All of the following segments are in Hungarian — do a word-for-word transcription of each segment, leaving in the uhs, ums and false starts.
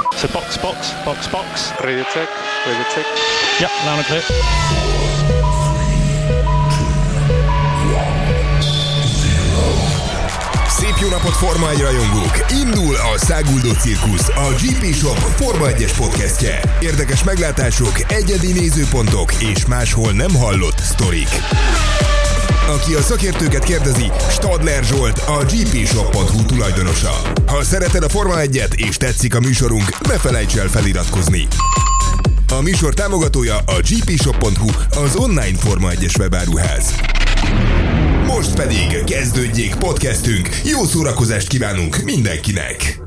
So box, box, box, box. Radio check, radio check. Yep, loud and clear. Szép jó napot, Forma egy rajongók! Indul a Száguldott Cirkusz, a gé pé Shop Forma egyes podcastje. Érdekes meglátások, egyedi nézőpontok és máshol nem hallott sztorik. Aki a szakértőket kérdezi, Stadler Zsolt, a gé pé shop pont hu tulajdonosa. Ha szereted a Forma egyet és tetszik a műsorunk, ne felejts el feliratkozni. A műsor támogatója a gé pé shop pont hu, az online Forma egyes webáruház. Most pedig kezdődjék podcastünk, jó szórakozást kívánunk mindenkinek!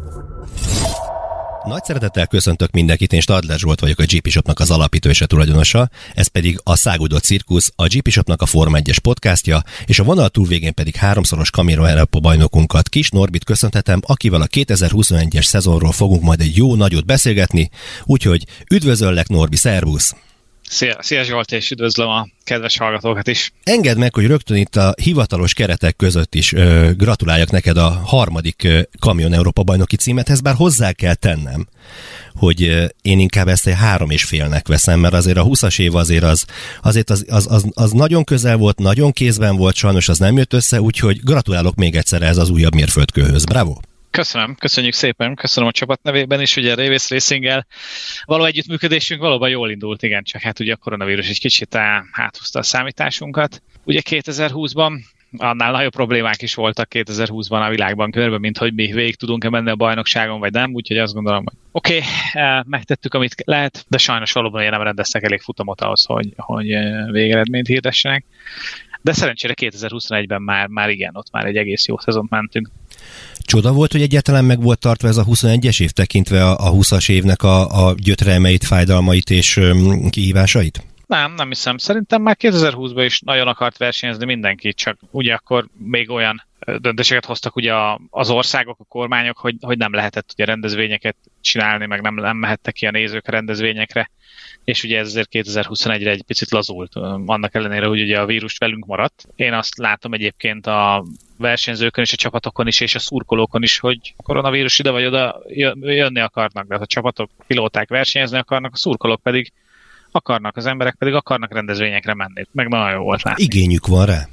Nagy szeretettel köszöntök mindenkit, én Stadler Zsolt vagyok, a gé pé Shopnak az alapító és a tulajdonosa, ez pedig a Száguldott Cirkusz, a gé pé Shopnak a Forma egyes podcastja, és a vonal túlvégén pedig háromszoros Camino Európa bajnokunkat, Kis Norbit köszönhetem, akivel a kétezer-huszonegyes szezonról fogunk majd egy jó nagyot beszélgetni, úgyhogy üdvözöllek, Norbi, szervusz! Szia, szia Zsolt, és üdvözlöm a kedves hallgatókat is. Engedd meg, hogy rögtön itt a hivatalos keretek között is ö, gratuláljak neked a harmadik ö, Camino Európa bajnoki címethez, bár hozzá kell tennem, hogy ö, én inkább ezt egy három és félnek veszem, mert azért a húszas év azért az, azért az, az, az, az nagyon közel volt, nagyon kézben volt, sajnos az nem jött össze, úgyhogy gratulálok még egyszer ez az újabb mérföldkőhöz. Bravo! Köszönöm, köszönjük szépen, köszönöm a csapat nevében is, ugye a Révész Racinggel való együttműködésünk valóban jól indult, igen, csak hát ugye a koronavírus egy kicsit áthúzta a számításunkat. Ugye kétezer-húszban annál nagyobb problémák is voltak kétezer-húszban a világban körben, mint hogy mi végig tudunk-e menni a bajnokságon, vagy nem, úgyhogy azt gondolom, hogy oké, okay, megtettük, amit lehet, de sajnos valóban nem rendeztek elég futamot ahhoz, hogy, hogy végeredményt hirdessenek. De szerencsére kétezer-huszonegyben már, már igen, ott már egy egész jó szezont mentünk. Csoda volt, hogy egyáltalán meg volt tartva ez a huszonegyes év, tekintve a, a húszas évnek a, a gyötrelmeit, fájdalmait és öm, kihívásait? Nem, nem hiszem. Szerintem már kétezer-húszban is nagyon akart versenyezni mindenki, csak ugye akkor még olyan döntéseket hoztak ugye az országok, a kormányok, hogy, hogy nem lehetett ugye rendezvényeket csinálni, meg nem, nem mehettek ki a nézők a rendezvényekre, és ugye ez azért kétezer-huszonegyre egy picit lazult, annak ellenére, hogy ugye a vírus velünk maradt. Én azt látom egyébként a versenyzőkön és a csapatokon is, és a szurkolókon is, hogy koronavírus ide vagy oda jönni akarnak, de a csapatok, pilóták versenyezni akarnak, a szurkolók pedig akarnak, az emberek pedig akarnak rendezvényekre menni. Meg nagyon jó volt látni. Igényük van rá.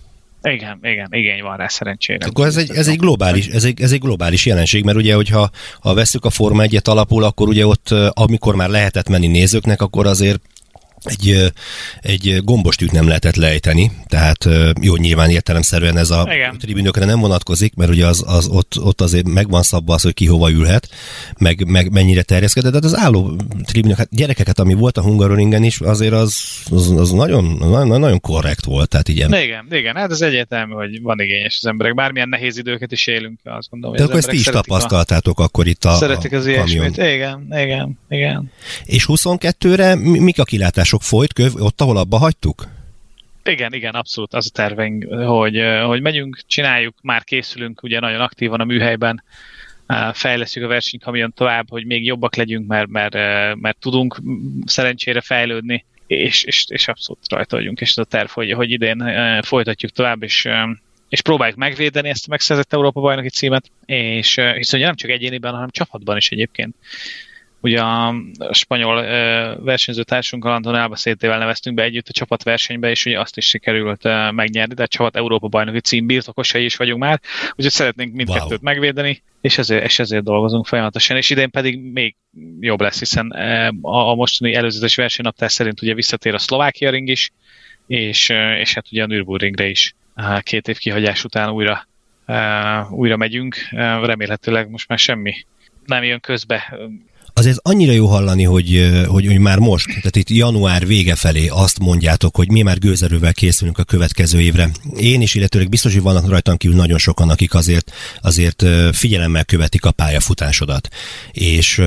Igen, igen, igény van rá szerencsére. Akkor ez egy, ez egy globális, ez egy, ez egy globális jelenség, mert ugye, hogyha ha vesszük a Forma egyet alapul, akkor ugye ott, amikor már lehetett menni nézőknek, akkor azért egy, egy gombostűt nem lehetett lejteni, tehát jó, nyilván értelemszerűen ez a igen. tribünökre nem vonatkozik, mert ugye az, az ott, ott azért megvan szabva az, hogy ki hova ülhet, meg, meg mennyire terjeszkedett, de az álló tribünök, hát gyerekeket, ami volt a Hungaroringen is, azért az, az, az nagyon, nagyon, nagyon korrekt volt. Tehát igen. igen, igen, hát ez egyértelmű, hogy van igényes az emberek, bármilyen nehéz időket is élünk, azt gondolom. De akkor ezt ti is tapasztaltátok a, akkor itt a Szeretik az a ilyesmit, igen, igen, igen. És huszonkettőre mik a kilátások? Folyt köv, ott, ahol abba hagytuk? Igen, igen, abszolút az a terveink, hogy, hogy megyünk, csináljuk, már készülünk ugye nagyon aktívan a műhelyben, fejlesztjük a versenykamion tovább, hogy még jobbak legyünk, mert, mert, mert tudunk szerencsére fejlődni, és, és, és abszolút rajta vagyunk, és ez a terv, hogy, hogy idén folytatjuk tovább, és, és próbáljuk megvédeni ezt a megszerzett Európa bajnoki címet, és hiszen nem csak egyéniben, hanem csapatban is egyébként. Ugye a spanyol uh, versenyzőtársunkkal, Anton Albacete-vel neveztünk be együtt a csapatversenybe, és ugye azt is sikerült uh, megnyerni, de a csapat Európa bajnoki cím birtokosai is vagyunk már, úgyhogy szeretnénk mindkettőt wow. megvédeni, és ezért, és ezért dolgozunk folyamatosan, és idén pedig még jobb lesz, hiszen uh, a, a mostani előzetes versenynaptár szerint ugye visszatér a Szlovákia ring is, és, uh, és hát ugye a Nürburgringre is uh, két év kihagyás után újra, uh, újra megyünk, uh, remélhetőleg most már semmi nem jön közbe. Azért annyira jó hallani, hogy, hogy, hogy már most, tehát itt január vége felé azt mondjátok, hogy mi már gőzerővel készülünk a következő évre. Én is, illetőleg biztos, hogy vannak rajtam kívül nagyon sokan, akik azért, azért figyelemmel követik a pályafutásodat. És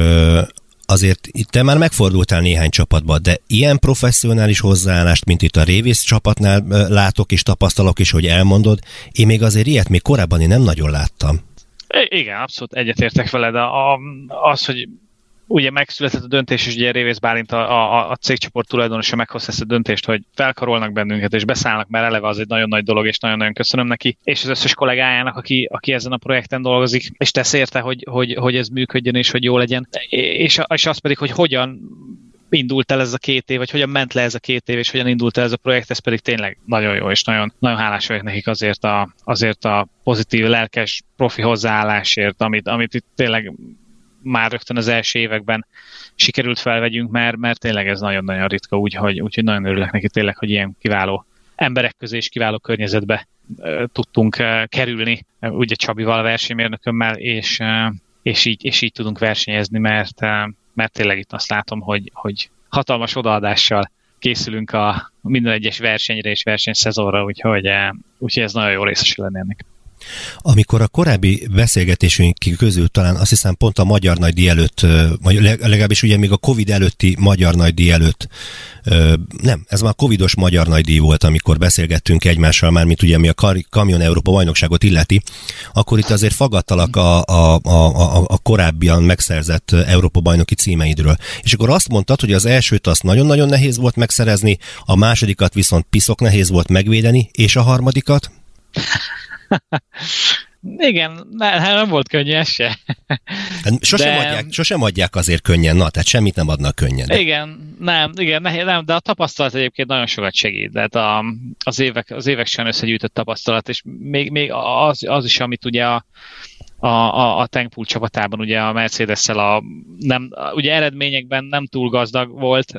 azért itt te már megfordultál néhány csapatba, de ilyen professzionális hozzáállást, mint itt a Révész csapatnál látok és tapasztalok is, hogy elmondod, én még azért ilyet még korábban én nem nagyon láttam. Igen, abszolút egyetértek veled. A, az, hogy ugye megszületett a döntés, és ugye Révész Bálint a, a, a cégcsoport tulajdonosa meghozta ezt a döntést, hogy felkarolnak bennünket, és beszállnak, mert eleve az egy nagyon nagy dolog, és nagyon-nagyon köszönöm neki, és az összes kollégájának, aki, aki ezen a projekten dolgozik, és tesz érte, hogy, hogy, hogy ez működjön, és hogy jó legyen. És, és az pedig, hogy hogyan indult el ez a két év, vagy hogyan ment le ez a két év, és hogyan indult el ez a projekt, ez pedig tényleg nagyon jó, és nagyon, nagyon hálás vagyok nekik azért a, azért a pozitív, lelkes, profi hozzáállásért, amit, amit itt tényleg már rögtön az első években sikerült felvegyünk, mert, mert tényleg ez nagyon-nagyon ritka, úgyhogy, úgyhogy nagyon örülök neki tényleg, hogy ilyen kiváló emberek közé és kiváló környezetbe uh, tudtunk uh, kerülni, uh, ugye Csabival, a versenymérnökömmel, és, uh, és, így, és így tudunk versenyezni, mert, uh, mert tényleg itt azt látom, hogy, hogy hatalmas odaadással készülünk a minden egyes versenyre és versenyszezonra, úgyhogy, uh, úgyhogy ez nagyon jó részesül lenni ennek. Amikor a korábbi beszélgetésünk közül talán azt hiszem pont a Magyar Nagydíj előtt, vagy legalábbis ugye még a Covid előtti Magyar Nagydíj előtt, nem, ez már a Covidos Magyar Nagydíj volt, amikor beszélgettünk egymással, már mint ugye mi a Kamion Európa bajnokságot illeti, akkor itt azért faggattalak a, a, a, a korábbian megszerzett Európa bajnoki címeidről. És akkor azt mondtad, hogy az elsőt azt nagyon-nagyon nehéz volt megszerezni, a másodikat viszont piszok nehéz volt megvédeni, és a harmadikat? Igen, ne, nem volt könnyű ez se. Sosem, de... adják, sosem adják azért könnyen, na, tehát semmit nem adnak könnyen. Igen, nem, igen, nehéz, nem, de a tapasztalat egyébként nagyon sokat segít. Tehát a, az, évek, az évek sem összegyűjtött tapasztalat, és még, még az, az is, amit ugye a, a, a, a Tankpool csapatában ugye a Mercedes-szel a, nem, ugye eredményekben nem túl gazdag volt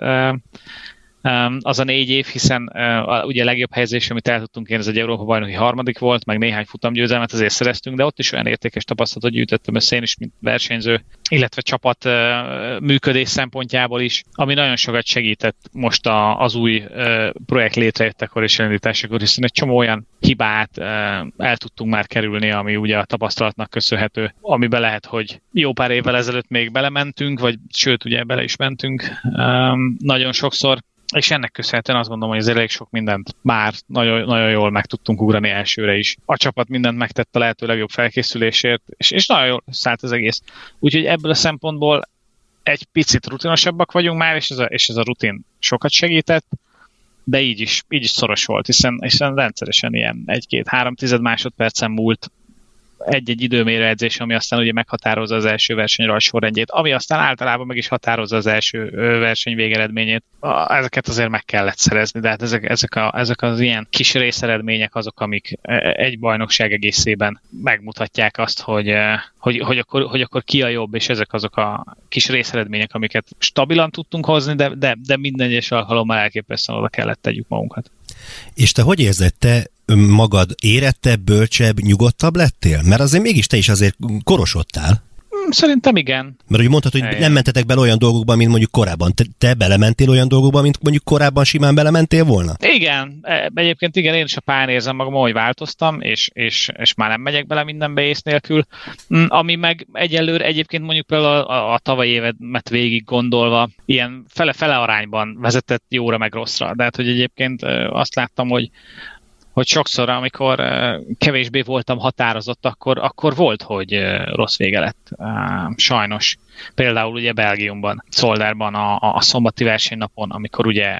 az a négy év, hiszen uh, ugye a legjobb helyezés, amit el tudtunk érni, ez egy Európa bajnoki harmadik volt, meg néhány futamgyőzelmet azért szereztünk, de ott is olyan értékes tapasztalatot gyűjtöttem össze én is, mint versenyző, illetve csapat uh, működés szempontjából is, ami nagyon sokat segített most a, az új uh, projekt létrejöttekor és elindításakor, hiszen egy csomó olyan hibát uh, el tudtunk már kerülni, ami ugye a tapasztalatnak köszönhető, amiben lehet, hogy jó pár évvel ezelőtt még belementünk, vagy sőt, ugye bele is mentünk um, nagyon sokszor, és ennek köszönhetően azt gondolom, hogy ez elég sok mindent már nagyon, nagyon jól meg tudtunk ugrani elsőre is. A csapat mindent megtett a lehető legjobb felkészülésért, és, és nagyon jól szállt az egész. Úgyhogy ebből a szempontból egy picit rutinosabbak vagyunk már, és ez a, és ez a rutin sokat segített, de így is, így is szoros volt, hiszen, hiszen rendszeresen ilyen egy-két-három tized másodpercen múlt egy-egy időmérőedzés, ami aztán ugye meghatározza az első versenyről a sorrendjét, ami aztán általában meg is határozza az első verseny végeredményét. Ezeket azért meg kellett szerezni, de hát ezek, ezek, a, ezek az ilyen kis részeredmények azok, amik egy bajnokság egészében megmutatják azt, hogy, hogy, hogy, akkor, hogy akkor ki a jobb, és ezek azok a kis részeredmények, amiket stabilan tudtunk hozni, de, de, de minden egyes alkalommal elképesztően oda kellett tegyük magunkat. És te hogy érzed, te magad érettebb, bölcsebb, nyugodtabb lettél? Mert azért mégis te is azért korosodtál. Szerintem igen. Mert ugye mondtad, hogy Eljön. nem mentetek bele olyan dolgokba, mint mondjuk korábban. Te, te belementél olyan dolgokba, mint mondjuk korábban simán belementél volna? Igen. Egyébként igen, én is a pályán érzem magam, hogy változtam, és, és, és már nem megyek bele mindenbe ész nélkül. Ami meg egyelőre egyébként mondjuk például a, a tavalyi évet végig gondolva, ilyen fele-fele arányban vezetett jóra meg rosszra. De hát, hogy egyébként azt láttam, hogy hogy sokszor, amikor kevésbé voltam határozott, akkor, akkor volt, hogy rossz vége lett. Sajnos. Például ugye Belgiumban, Zoldárban a, a szombati versenynapon, amikor ugye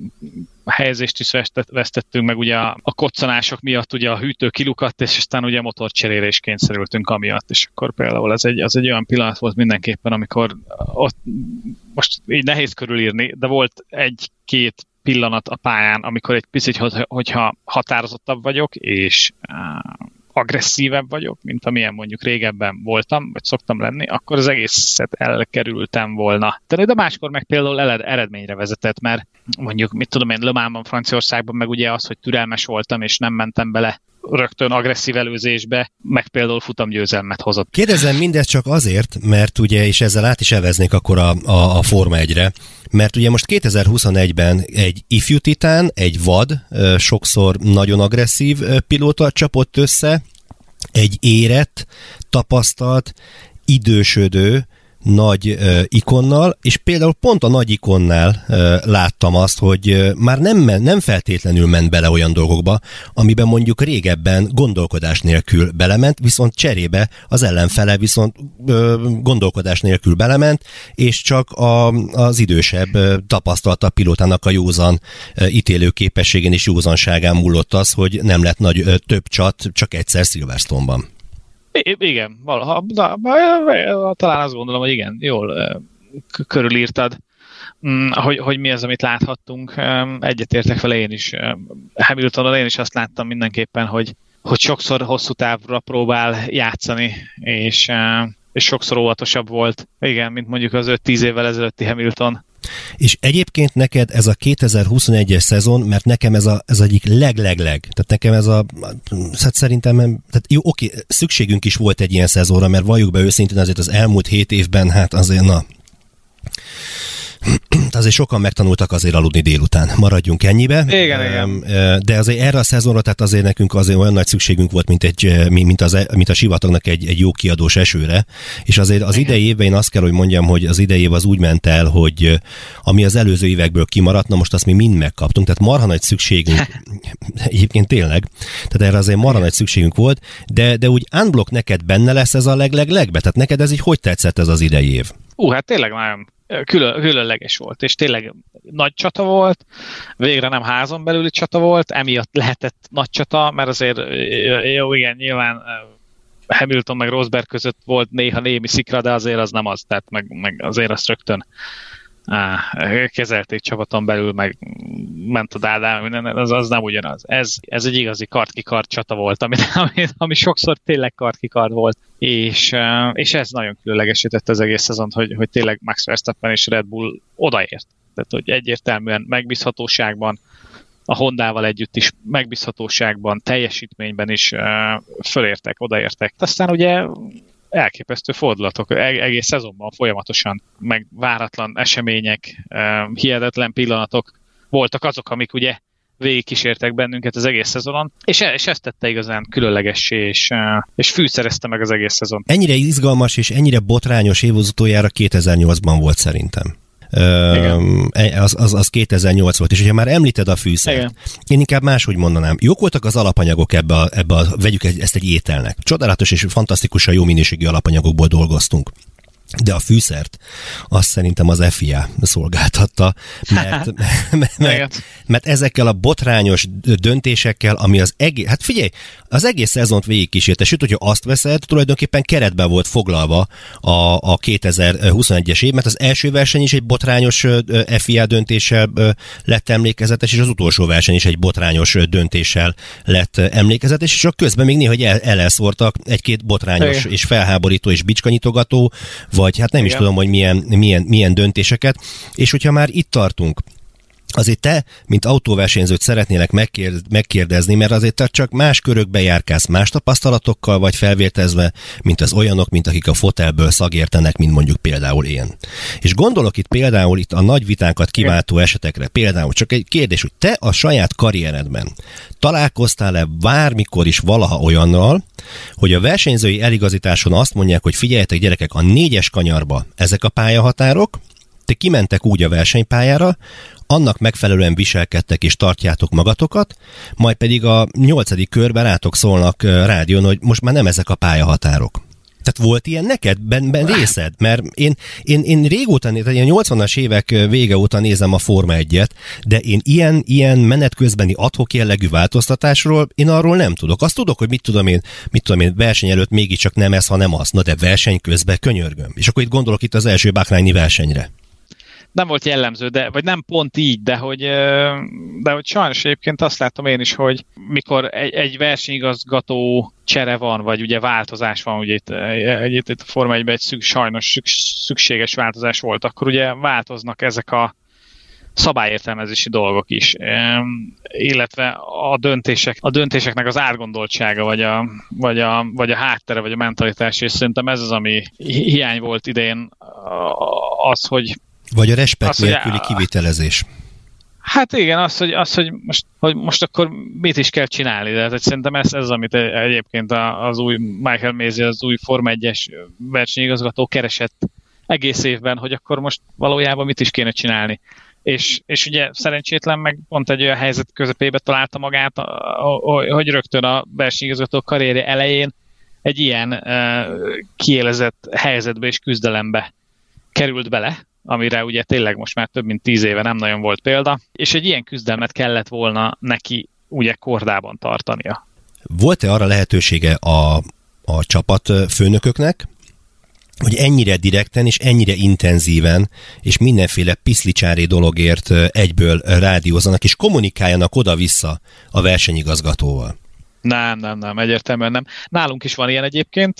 a helyezést is vesztettünk, meg ugye a, a koccanások miatt ugye a hűtő kilukadt, és aztán ugye motorcserére is kényszerültünk amiatt, és akkor például ez egy, az egy olyan pillanat volt mindenképpen, amikor ott, most így nehéz körülírni, de volt egy-két pillanat a pályán, amikor egy picit, hogyha határozottabb vagyok, és uh, agresszívebb vagyok, mint amilyen mondjuk régebben voltam, vagy szoktam lenni, akkor az egészet elkerültem volna. De, de máskor meg például eredményre vezetett, mert mondjuk, mit tudom én, Le Mansban, Franciaországban meg ugye az, hogy türelmes voltam, és nem mentem bele rögtön agresszív előzésbe, meg például futamgyőzelmet hozott. Kérdezem mindezt csak azért, mert ugye, és ezzel át is eveznék akkor a, a, a Forma egyre, mert ugye most kétezer-huszonegyben egy ifjú titán, egy vad, sokszor nagyon agresszív pilóta csapott össze, egy érett, tapasztalt, idősödő, nagy uh, ikonnal, és például pont a nagy ikonnál uh, láttam azt, hogy uh, már nem, men, nem feltétlenül ment bele olyan dolgokba, amiben mondjuk régebben gondolkodás nélkül belement, viszont cserébe az ellenfele viszont uh, gondolkodás nélkül belement, és csak a, az idősebb, uh, tapasztaltabb pilótának a józan uh, ítélő képességén és józanságán múlott az, hogy nem lett nagy uh, több csat, csak egyszer Silverstone-ban. I- igen, valaha, na, talán azt gondolom, hogy igen, jól k- körülírtad, mm, hogy, hogy mi az, amit láthattunk. Egyetértek vele én is. Hamiltonon én is azt láttam mindenképpen, hogy, hogy sokszor hosszú távra próbál játszani, és, és sokszor óvatosabb volt. Igen, mint mondjuk az öt-tíz évvel ezelőtti Hamilton. És egyébként neked ez a kétezer-huszonegyes szezon, mert nekem ez, a, ez egyik leg-leg-leg. Tehát nekem ez a, hát szerintem, tehát jó, oké, szükségünk is volt egy ilyen szezonra, mert valljuk be őszintén, azért az elmúlt hét évben, hát azért, na, azért sokan megtanultak azért aludni délután. Maradjunk ennyibe. Igen, igen. De azért erre a szezonra, tehát azért nekünk azért olyan nagy szükségünk volt, mint, egy, mint, az, mint a sivatagnak egy, egy jó kiadós esőre. És azért az igen. idei évben én azt kell, hogy mondjam, hogy az idei év az úgy ment el, hogy ami az előző évekből kimaradt, na most azt mi mind megkaptunk. Tehát marha nagy szükségünk, egyébként tényleg, tehát erre azért marha nagy szükségünk volt, de, de úgy unblock neked benne lesz ez a leg-leg-legbe? Tehát neked ez így hogy tetszett ez az idei év? Ú, hát tényleg nagyon Külön, különleges volt, és tényleg nagy csata volt, végre nem házon belüli csata volt, emiatt lehetett nagy csata, mert azért jó, igen, nyilván Hamilton meg Rosberg között volt néha némi szikra, de azért az nem az, tehát meg, meg azért azt rögtön á, kezelték csapaton belül, meg ment a dádám, az, az nem ugyanaz. Ez, ez egy igazi kard-ki-kard csata volt, ami, ami, ami sokszor tényleg kard-ki-kard volt, és, és ez nagyon különlegesített az egész szezont, hogy, hogy tényleg Max Verstappen és Red Bull odaért. Tehát, hogy egyértelműen megbízhatóságban, a Hondával együtt is megbízhatóságban, teljesítményben is uh, fölértek, odaértek. Aztán ugye elképesztő fordulatok, egész szezonban folyamatosan, meg váratlan események, hihetetlen pillanatok voltak azok, amik ugye végigkísértek bennünket az egész szezonon, és, és ezt tette igazán különlegessé, és, és fűszerezte meg az egész szezon. Ennyire izgalmas és ennyire botrányos év az utoljára kétezer-nyolcban volt szerintem. Az, az, az kétezer-nyolc volt, és hogyha már említed a fűszert, igen. Én inkább máshogy mondanám. Jók voltak az alapanyagok ebbe a, ebbe a, vegyük ezt egy ételnek. Csodálatos és fantasztikusan jó minőségű alapanyagokból dolgoztunk. De a fűszert azt szerintem az ef i á szolgáltatta, mert, mert, mert, mert ezekkel a botrányos döntésekkel, ami az egész, hát figyelj, az egész szezont végigkísérte, sőt, hogyha azt veszed, tulajdonképpen keretben volt foglalva a, a kétezer-huszonegyes év, mert az első verseny is egy botrányos ef i á döntéssel lett emlékezetes, és az utolsó verseny is egy botrányos döntéssel lett emlékezetes, és csak közben még néha el, elelszórtak egy-két botrányos igen. és felháborító és bicskanyitogató, vagy hát nem igen. is tudom, hogy milyen, milyen, milyen döntéseket, és hogyha már itt tartunk, azért te, mint autóversenyzőt szeretnélek megkérdezni, mert azért te csak más körökbe járkálsz, más tapasztalatokkal vagy felvértezve, mint az olyanok, mint akik a fotelből szagértenek, mint mondjuk például én. És gondolok itt például itt a nagy vitánkat kiváltó esetekre, például csak egy kérdés, hogy te a saját karrieredben találkoztál-e bármikor is valaha olyannal, hogy a versenyzői eligazításon azt mondják, hogy figyeljetek gyerekek, a négyes kanyarba ezek a pályahatárok, te kimentek úgy a versenypályára, annak megfelelően viselkedtek és tartjátok magatokat, majd pedig a nyolcadik körben rátok szólnak rádión, hogy most már nem ezek a pályahatárok. Tehát volt ilyen neked ben, ben részed? Mert én, én, én régóta, tehát a nyolcvanas évek vége óta nézem a Forma egyet, de én ilyen, ilyen menet közbeni ad-hoc jellegű változtatásról, én arról nem tudok. Azt tudok, hogy mit tudom én, mit tudom én, verseny előtt mégiscsak nem ez, hanem az. Na de verseny közben könyörgöm. És akkor itt gondolok itt az első Bahraini versenyre. Nem volt jellemző, de, vagy nem pont így, de hogy, de hogy sajnos egyébként azt látom én is, hogy mikor egy, egy versenyigazgató csere van, vagy ugye változás van, ugye itt, itt, itt a Forma egyben egy szük, sajnos szükséges változás volt, akkor ugye változnak ezek a szabályértelmezési dolgok is, illetve a döntések, a döntéseknek az átgondoltsága, vagy a, vagy, a, vagy a háttere, vagy a mentalitás, és szerintem ez az, ami hiány volt idén, az, hogy vagy a respekt nélküli kivitelezés. Hát igen, az, hogy, az, hogy, most, hogy most akkor mit is kell csinálni, de hát, szerintem ez, ez amit egyébként az új Michael Masi, az új Forma egyes versenyigazgató keresett egész évben, hogy akkor most valójában mit is kéne csinálni. És, és ugye szerencsétlen meg pont egy olyan helyzet közepébe találta magát, hogy rögtön a versenyigazgató karrierje elején egy ilyen uh, kiélezett helyzetbe és küzdelembe került bele, amire ugye tényleg most már több mint tíz éve nem nagyon volt példa, és egy ilyen küzdelmet kellett volna neki ugye kordában tartania. Volt-e arra lehetősége a, a csapat főnököknek, hogy ennyire direkten és ennyire intenzíven és mindenféle piszlicsári dologért egyből rádiózzanak és kommunikáljanak oda-vissza a versenyigazgatóval? Nem, nem, nem, egyértelműen nem. Nálunk is van ilyen egyébként,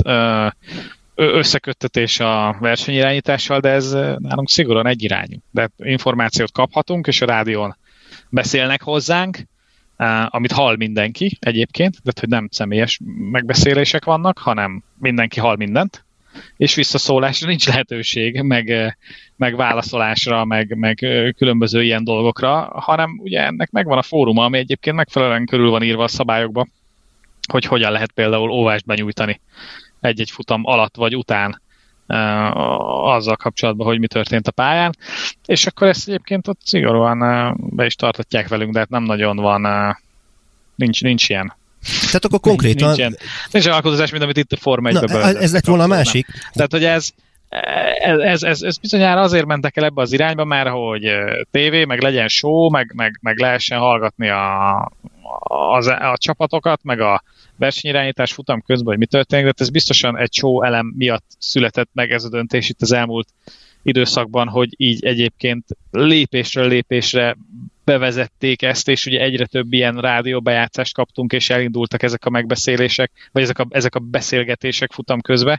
összeköttetés a versenyirányítással, de ez nálunk szigorúan egyirányú. De információt kaphatunk, és a rádión beszélnek hozzánk, amit hall mindenki egyébként, de hogy nem személyes megbeszélések vannak, hanem mindenki hall mindent, és visszaszólásra nincs lehetőség, meg, meg válaszolásra, meg, meg különböző ilyen dolgokra, hanem ugye ennek megvan a fóruma, ami egyébként megfelelően körül van írva a szabályokba, hogy hogyan lehet például óvást benyújtani egy-egy futam alatt vagy után uh, azzal kapcsolatban, hogy mi történt a pályán, és akkor ezt egyébként ott szigorúan uh, be is tartatják velünk, de hát nem nagyon van, uh, nincs, nincs ilyen. Tehát akkor konkrétan... Nincs ilyen, nincs olyan alkalmazás, mint amit itt a Forma egyben ez lett volna a másik. Nem. Tehát, hogy ez, ez, ez, ez, ez bizonyára azért mentek el ebbe az irányba, mert hogy tévé, meg legyen show, meg, meg, meg lehessen hallgatni a, a, a csapatokat, meg a versenyirányítás futam közben, hogy mi történik, de ez biztosan egy show elem miatt született meg ez a döntés itt az elmúlt időszakban, hogy így egyébként lépésről lépésre bevezették ezt, és ugye egyre több ilyen rádióbejátszást kaptunk, és elindultak ezek a megbeszélések, vagy ezek a, ezek a beszélgetések futam közben,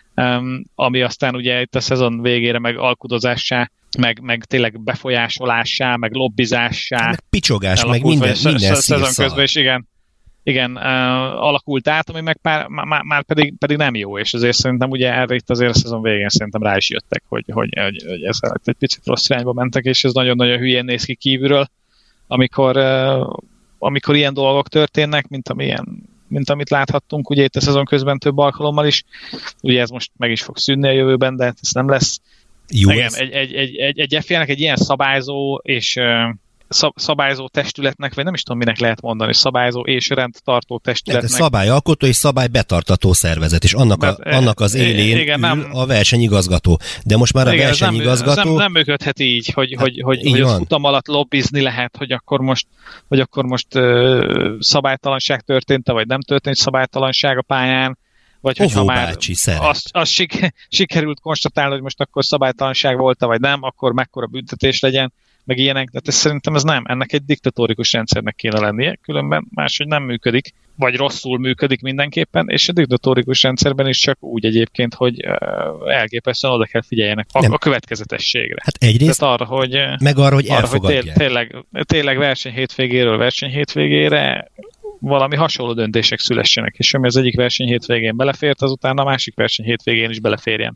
um, ami aztán ugye itt a szezon végére meg alkudozássá, meg, meg tényleg befolyásolássá, meg lobbizássá. Meg picsogás, meg minden, minden szezon közben, és igen, igen, uh, alakult át, ami meg pár, már, már pedig, pedig nem jó, és azért szerintem ugye erre itt azért a szezon végén szerintem rá is jöttek, hogy, hogy, hogy, hogy ezzel egy picit rossz irányba mentek, és ez nagyon-nagyon hülyén néz ki kívülről, amikor, uh, amikor ilyen dolgok történnek, mint, amilyen, mint amit láthattunk ugye itt a szezon közben több alkalommal is. Ugye ez most meg is fog szűnni a jövőben, de ez nem lesz. Jó, igen, egy, egy, egy, egy, egy ef i-nek egy ilyen szabályzó és uh, szabályzó testületnek, vagy nem is tudom, minek lehet mondani, szabályzó és rendtartó testületnek. Szabályalkotó és szabálybetartató szervezet, és annak, a, annak az élén igen, nem, a versenyigazgató. De most már a igen, versenyigazgató... Ez nem, nem működhet így, hogy, hát, hogy, hogy, hogy a futam alatt lobbizni lehet, hogy akkor most, hogy akkor most uh, szabálytalanság történt, vagy nem történt szabálytalanság a pályán, vagy hogyha már azt, azt sik, sikerült konstatálni, hogy most akkor szabálytalanság volt, vagy nem, akkor mekkora büntetés legyen, meg ilyenek, de ez szerintem ez nem. Ennek egy diktatórikus rendszernek kéne lennie, különben máshogy nem működik, vagy rosszul működik mindenképpen, és a diktatórikus rendszerben is csak úgy egyébként, hogy elképesztően oda kell figyeljenek a, a következetességre. Hát egyrészt, arra, hogy, meg arra, hogy elfogadják. Hogy tényleg, tényleg verseny hétvégéről verseny hétvégére valami hasonló döntések szülessenek, és ami az egyik verseny hétvégén belefért, azután a másik verseny hétvégén is beleférjen.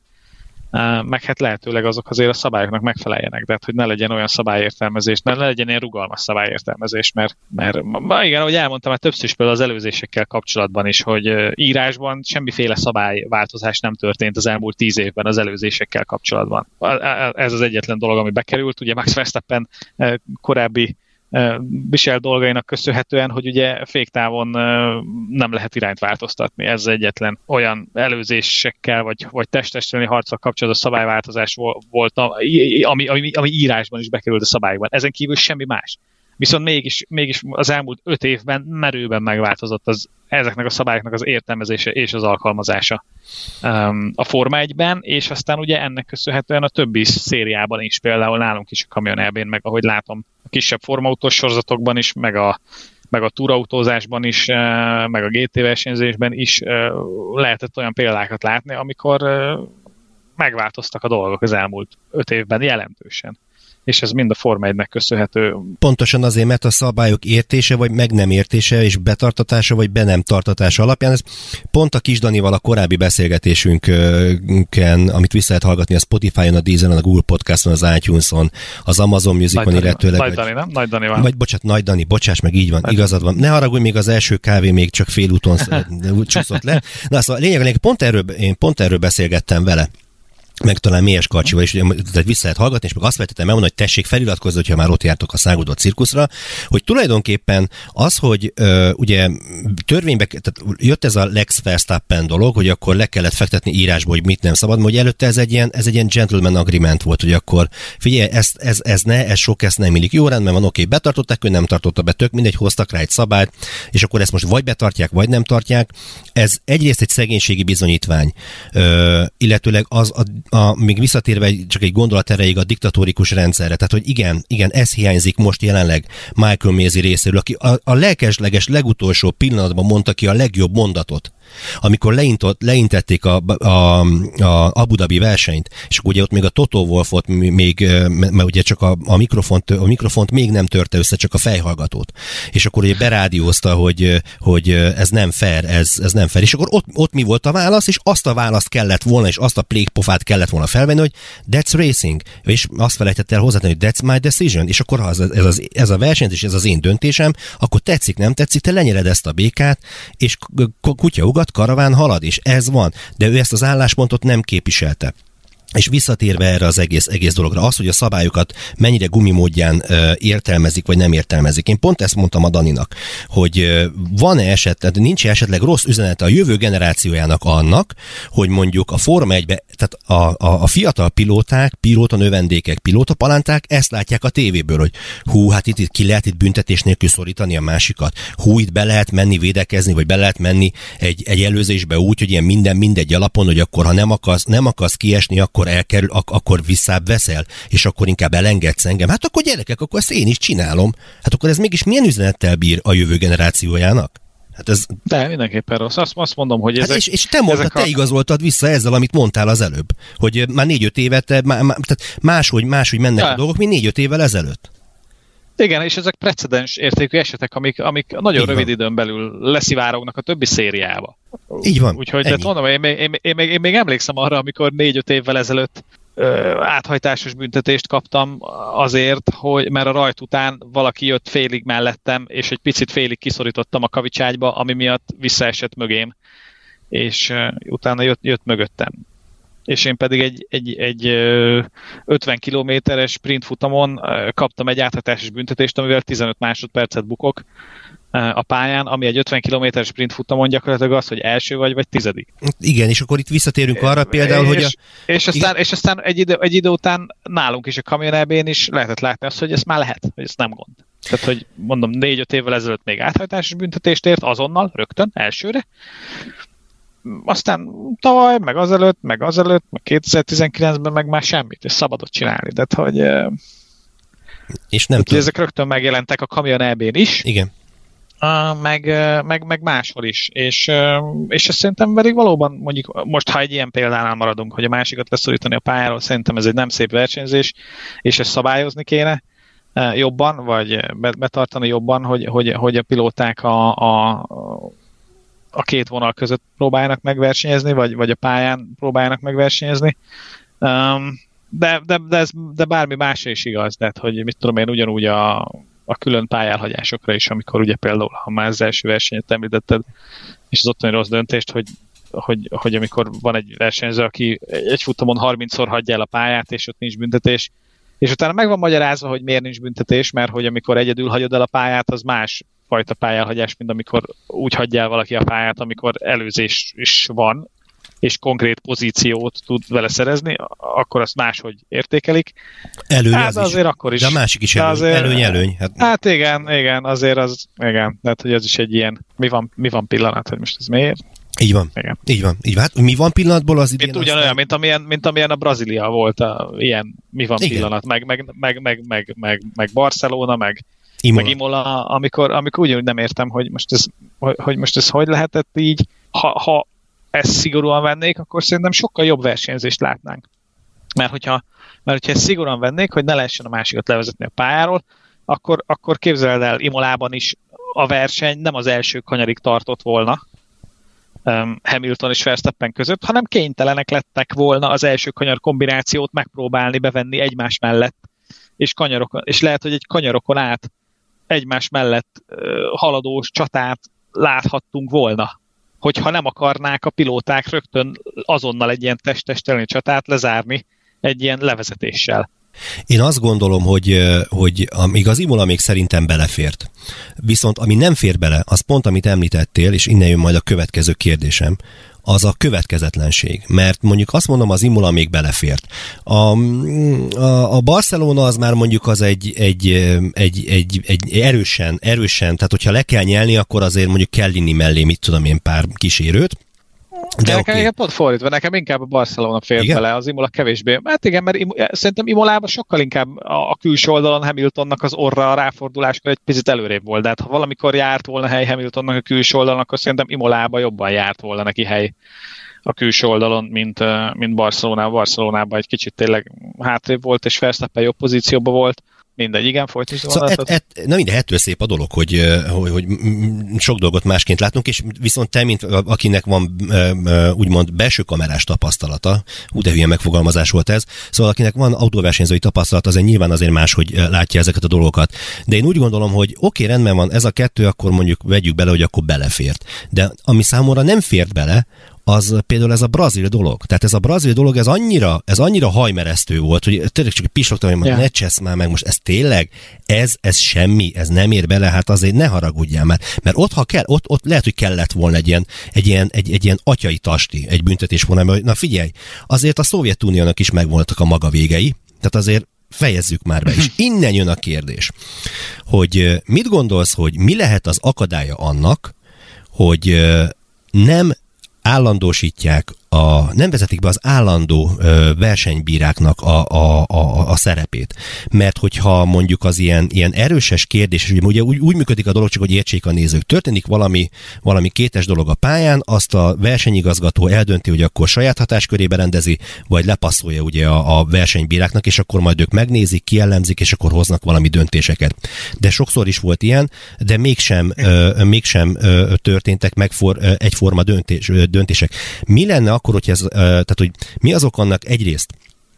Meg hát lehetőleg azok azért a szabályoknak megfeleljenek, de hát, hogy ne legyen olyan szabályértelmezés, ne legyen ilyen rugalmas szabályértelmezés, mert, mert igen, ahogy elmondtam, már többször is például az előzésekkel kapcsolatban is, hogy írásban semmiféle szabályváltozás nem történt az elmúlt tíz évben az előzésekkel kapcsolatban. Ez az egyetlen dolog, ami bekerült, ugye Max Verstappen korábbi visel dolgainak köszönhetően, hogy ugye féktávon nem lehet irányt változtatni. Ez egyetlen olyan előzésekkel, vagy, vagy test-testeni harccal kapcsolatos szabályváltozás volt, ami, ami, ami írásban is bekerült a szabályban. Ezen kívül semmi más. Viszont mégis, mégis az elmúlt öt évben merőben megváltozott az, ezeknek a szabályoknak az értelmezése és az alkalmazása um, a Forma egyben, és aztán ugye ennek köszönhetően a többi szériában is, például nálunk is a Kamion é bén, meg ahogy látom a kisebb formautós sorozatokban is, meg a, meg a túrautózásban is, meg a gé té versenyzésben is lehetett olyan példákat látni, amikor megváltoztak a dolgok az elmúlt öt évben jelentősen. És ez mind a Forma egynek köszönhető. Pontosan azért, mert a szabályok értése, vagy meg nem értése, és betartatása, vagy be nem tartatása alapján. Ez pont a Kis Danival a korábbi beszélgetésünkön, amit vissza lehet hallgatni a Spotify-on, a Deezeren, a Google Podcaston, az iTunes-on, az Amazon Musicon, illetőleg. Nagy Dani, nem? Nagy Dani van. Vagy bocsánat, Nagy Dani, bocsáss meg, így van, Nagy igazad van. Ne haragudj, még az első kávé még csak félúton csúszott le. Na szóval lényeg, lényeg, pont erről, én pont erről beszélgettem vele. meg talán Mélyes Karcsival is, tehát vissza lehet hallgatni, és meg azt vetettem elmondani, hogy tessék feliratkozni, hogyha már ott jártok a Száguldott Cirkuszra, hogy tulajdonképpen az, hogy ö, ugye törvénybe, tehát jött ez a Lex Verstappen dolog, hogy akkor le kellett fektetni írásba, hogy mit nem szabad, hogy előtte ez egy ilyen, ez egy ilyen gentleman agreement volt, hogy akkor figyelj, ez, ez, ez ne, ez sok, ez nem illik. Jó, rendben van, oké, betartották, ő nem tartotta be, tök mindegy, hoztak rá egy szabályt, és akkor ezt most vagy betartják, vagy nem tartják. Ez egyrészt egy szegénységi bizonyítvány, ö, illetőleg az a A, még visszatérve csak egy gondolat erejéig a diktatórikus rendszerre, tehát hogy igen, igen, ez hiányzik most jelenleg Michael Maisie részéről, aki a, a lelkesleges legutolsó pillanatban mondta ki a legjobb mondatot, amikor leintott, leintették a, a, a Abu Dhabi versenyt, és akkor ugye ott még a Toto Wolff volt, még, mert ugye csak a, a, mikrofont, a mikrofont még nem törte össze, csak a fejhallgatót. És akkor ugye berádiózta, hogy, hogy ez nem fair, ez, ez nem fair. És akkor ott, ott mi volt a válasz, és azt a választ kellett volna, és azt a plékpofát kellett volna felvenni, hogy that's racing. És azt felejtett el hozzátenni, hogy that's my decision. És akkor ha ez, ez, az, ez a verseny, és ez az én döntésem, akkor tetszik, nem tetszik, te lenyered ezt a békát, és kutya ugat, karaván halad, és ez van. De ő ezt az álláspontot nem képviselte. És visszatérve erre az egész, egész dologra, az, hogy a szabályokat mennyire gumimódján ö, értelmezik, vagy nem értelmezik. Én pont ezt mondtam a Daninak, hogy ö, van-e esetleg, nincs esetleg rossz üzenete a jövő generációjának annak, hogy mondjuk a Forma egybe, tehát a, a, a fiatal pilóták, pilóta növendékek, pilóta palánták ezt látják a tévéből, hogy hú, hát itt, itt ki lehet itt büntetés nélkül szorítani a másikat, hú, itt be lehet menni védekezni, vagy be lehet menni egy, egy előzésbe úgy, hogy ilyen minden mindegy alapon, hogy akkor ha nem akarsz, nem akarsz kiesni, akkor elkerül, ak- akkor visszább veszel, és akkor inkább elengedsz engem. Hát akkor gyerekek, akkor ezt én is csinálom. Hát akkor ez mégis milyen üzenettel bír a jövő generációjának? Hát ez... De mindenképpen rossz. Azt, azt mondom, hogy ezek... Hát és, és te mondtad, te a... igazoltad vissza ezzel, amit mondtál az előbb. Hogy már négy-öt évet, má, má, tehát máshogy, máshogy mennek de. a dolgok, mint négy-öt évvel ezelőtt. Igen, és ezek precedens értékű esetek, amik, amik nagyon így rövid van. Időn belül leszivárognak a többi szériába. Így van. Úgyhogy de mondom, én még, én, én, még, én még emlékszem arra, amikor négy-öt évvel ezelőtt ö, áthajtásos büntetést kaptam azért, hogy mert a rajt után valaki jött félig mellettem, és egy picit félig kiszorítottam a kavicságyba, ami miatt visszaesett mögém, és ö, utána jött, jött mögöttem. És én pedig egy, egy, egy ötven kilométeres sprint futamon kaptam egy áthajtásos büntetést, amivel tizenöt másodpercet bukok a pályán, ami egy ötven kilométeres sprint futamon gyakorlatilag az, hogy első vagy, vagy tizedik. Igen, és akkor itt visszatérünk arra például, és, hogy... A... És aztán, és aztán egy, idő, egy idő után nálunk is a Kamion é bén is lehetett látni azt, hogy ez már lehet, hogy ez nem gond. Tehát, hogy mondom, négy-öt évvel ezelőtt még áthajtásos büntetést ért, azonnal, rögtön, elsőre. Aztán tavaly, meg azelőtt, meg azelőtt, meg kétezer-tizenkilencben meg már semmit, és szabadot csinálni. Tehát, hogy, és nem hogy ezek rögtön megjelentek a Kamion é bén is, igen. Meg, meg, meg máshol is. És, és ezt szerintem pedig valóban, mondjuk most, ha egy ilyen példánál maradunk, hogy a másikat leszorítani a pályáról, szerintem ez egy nem szép versenyzés, és ezt szabályozni kéne jobban, vagy betartani jobban, hogy, hogy, hogy a pilóták a, a a két vonal között próbálnak megversenyezni, vagy, vagy a pályán próbálnak megversenyezni. Um, de, de, de, ez, de bármi másra is igaz, tehát, hogy mit tudom én, ugyanúgy a, a külön pályálhagyásokra is, amikor ugye például, ha már az első versenyt említetted, és az ottani rossz döntést, hogy, hogy, hogy amikor van egy versenyző, aki egy futamon harmincszor hagyja el a pályát, és ott nincs büntetés, és utána meg van magyarázva, hogy miért nincs büntetés, mert hogy amikor egyedül hagyod el a pályát, az más fajta pályálhagyás, mint amikor úgy hagyja el valaki a pályát, amikor előzés is van, és konkrét pozíciót tud vele szerezni, akkor azt máshogy értékelik. Előny hát az azért is. akkor is. De a másik is előny, azért, előny, előny. Hát... hát igen, igen, azért az, igen, tehát hogy ez is egy ilyen, mi van, mi van pillanat, hogy most ez miért? Így van, igen. így van, így van. Hát mi van pillanatból az idén? Mint ugyanolyan, aztán... mint, amilyen, mint amilyen a Brazília volt, a, ilyen mi van igen. pillanat, meg, meg, meg, meg, meg, meg, meg Barcelona, meg Imola. Meg Imola, amikor, amikor ugyanúgy nem értem, hogy most ez hogy, hogy most ez hogy lehetett így, ha, ha ezt szigorúan vennék, akkor szerintem sokkal jobb versenyzést látnánk. Mert hogyha, mert hogyha ezt szigorúan vennék, hogy ne lehessen a másikat levezetni a pályáról, akkor, akkor képzeld el, Imolában is a verseny nem az első kanyarig tartott volna um, Hamilton és Verstappen között, hanem kénytelenek lettek volna az első kanyar kombinációt megpróbálni bevenni egymás mellett, és, kanyarokon, és lehet, hogy egy kanyarokon át egymás mellett uh, haladós csatát láthattunk volna, hogyha nem akarnák a pilóták rögtön azonnal egy ilyen test-testelni csatát lezárni egy ilyen levezetéssel. Én azt gondolom, hogy, hogy amíg az Imola még szerintem belefért. Viszont ami nem fér bele, az pont, amit említettél, és innen jön majd a következő kérdésem, az a következetlenség. Mert mondjuk azt mondom, az Imola még belefért. A, a, a Barcelona az már mondjuk az egy, egy, egy, egy, egy erősen, erősen, tehát hogyha le kell nyelni, akkor azért mondjuk kell inni mellé, mit tudom én, pár kísérőt. De nekem okay. Pont fordítva, nekem inkább a Barcelona fért igen? bele, az Imola kevésbé. Hát igen, mert Imo, szerintem Imolában sokkal inkább a, a külső oldalon Hamiltonnak az orra a ráforduláskor egy picit előrébb volt. De hát ha valamikor járt volna hely Hamiltonnak a külső oldalon, akkor szerintem Imolában jobban járt volna neki hely a külső oldalon, mint, mint Barcelonában. Barcelonában egy kicsit tényleg hátrébb volt, és Verstappen jobb pozícióban volt. Mindegy, igen, folytasd. Szóval et, et, na minden, ettől szép a dolog, hogy, hogy, hogy sok dolgot másként látunk, és viszont te, mint akinek van úgymond belső kamerás tapasztalata, hú, de hülye megfogalmazás volt ez, szóval akinek van autóversenyzői tapasztalat, azért nyilván azért máshogy látja ezeket a dolgokat. De én úgy gondolom, hogy oké, okay, rendben van, ez a kettő, akkor mondjuk vegyük bele, hogy akkor belefért. De ami számomra nem fért bele, az például ez a brazil dolog. Tehát ez a brazil dolog, ez annyira, ez annyira hajmeresztő volt, hogy tényleg csak pislogtam, hogy yeah. ne csesz már meg, most ez tényleg, ez, ez semmi, ez nem ér bele, hát azért ne haragudjál már. Mert ott, ha kell, ott, ott lehet, hogy kellett volna egy ilyen, egy ilyen, egy, egy ilyen atyai tasti, egy büntetés volna, hogy na figyelj, azért a Szovjetuniónak is megvoltak a maga végei, tehát azért fejezzük már be, és innen jön a kérdés, hogy mit gondolsz, hogy mi lehet az akadálya annak, hogy nem állandósítják, a, nem vezetik be az állandó ö, versenybíráknak a, a, a, a szerepét. Mert hogyha mondjuk az ilyen, ilyen erőses kérdés, és ugye úgy, úgy működik a dolog, csak hogy értsék a nézők, történik valami, valami kétes dolog a pályán, azt a versenyigazgató eldönti, hogy akkor saját hatáskörébe rendezi, vagy lepasszolja ugye a, a versenybíráknak, és akkor majd ők megnézik, kielemzik, és akkor hoznak valami döntéseket. De sokszor is volt ilyen, de mégsem, ö, mégsem ö, történtek meg for, ö, egyforma döntés, ö, döntések. Mi lenne akkor, hogy ez, tehát, hogy mi azok annak egyrészt,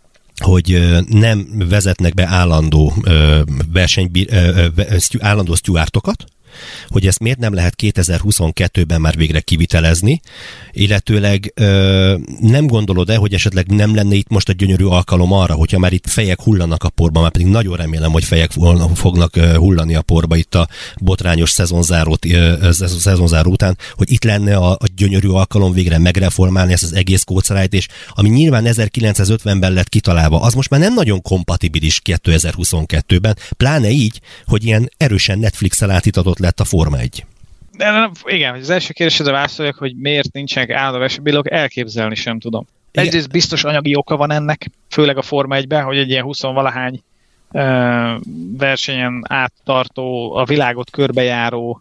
hogy nem vezetnek be állandó versenybír, állandó sztjuártokat, hogy ezt miért nem lehet kétezer-huszonkettőben már végre kivitelezni, illetőleg ö, nem gondolod-e, hogy esetleg nem lenne itt most egy gyönyörű alkalom arra, hogyha már itt fejek hullanak a porba, már pedig nagyon remélem, hogy fejek fognak hullani a porba itt a botrányos szezonzáró, szezonzáró után, hogy itt lenne a, a gyönyörű alkalom végre megreformálni ezt az egész kócerájt, és ami nyilván ezerkilencszázötvenben lett kitalálva, az most már nem nagyon kompatibilis kétezer-huszonkettőben, pláne így, hogy ilyen erősen Netflix-el átítatott lett a Forma egy. De, de, igen, az első kérdésre válaszoljak, hogy miért nincsenek állandó versenybírók, elképzelni sem tudom. Igen. Egyrészt biztos anyagi oka van ennek, főleg a Forma egyben, hogy egy ilyen huszonvalahány uh, versenyen áttartó, a világot körbejáró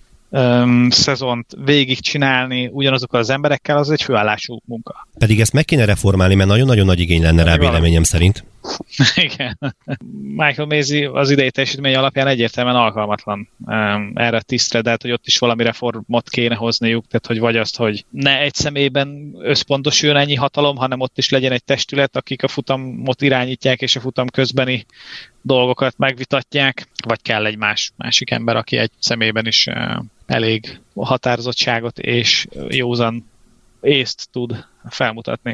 um, szezont végigcsinálni ugyanazokkal az emberekkel, az egy főállású munka. Pedig ezt meg kéne reformálni, mert nagyon-nagyon nagy igény lenne rá véleményem szerint. Igen. Michael Masi az idei teljesítmény alapján egyértelműen alkalmatlan um, erre a tisztre, de hát, hogy ott is valami reformot kéne hozniuk, tehát hogy vagy azt, hogy ne egy személyben összpontosuljon ennyi hatalom, hanem ott is legyen egy testület, akik a futamot irányítják, és a futam közbeni dolgokat megvitatják, vagy kell egy más, másik ember, aki egy személyben is uh, elég határozottságot és józan észt tud felmutatni.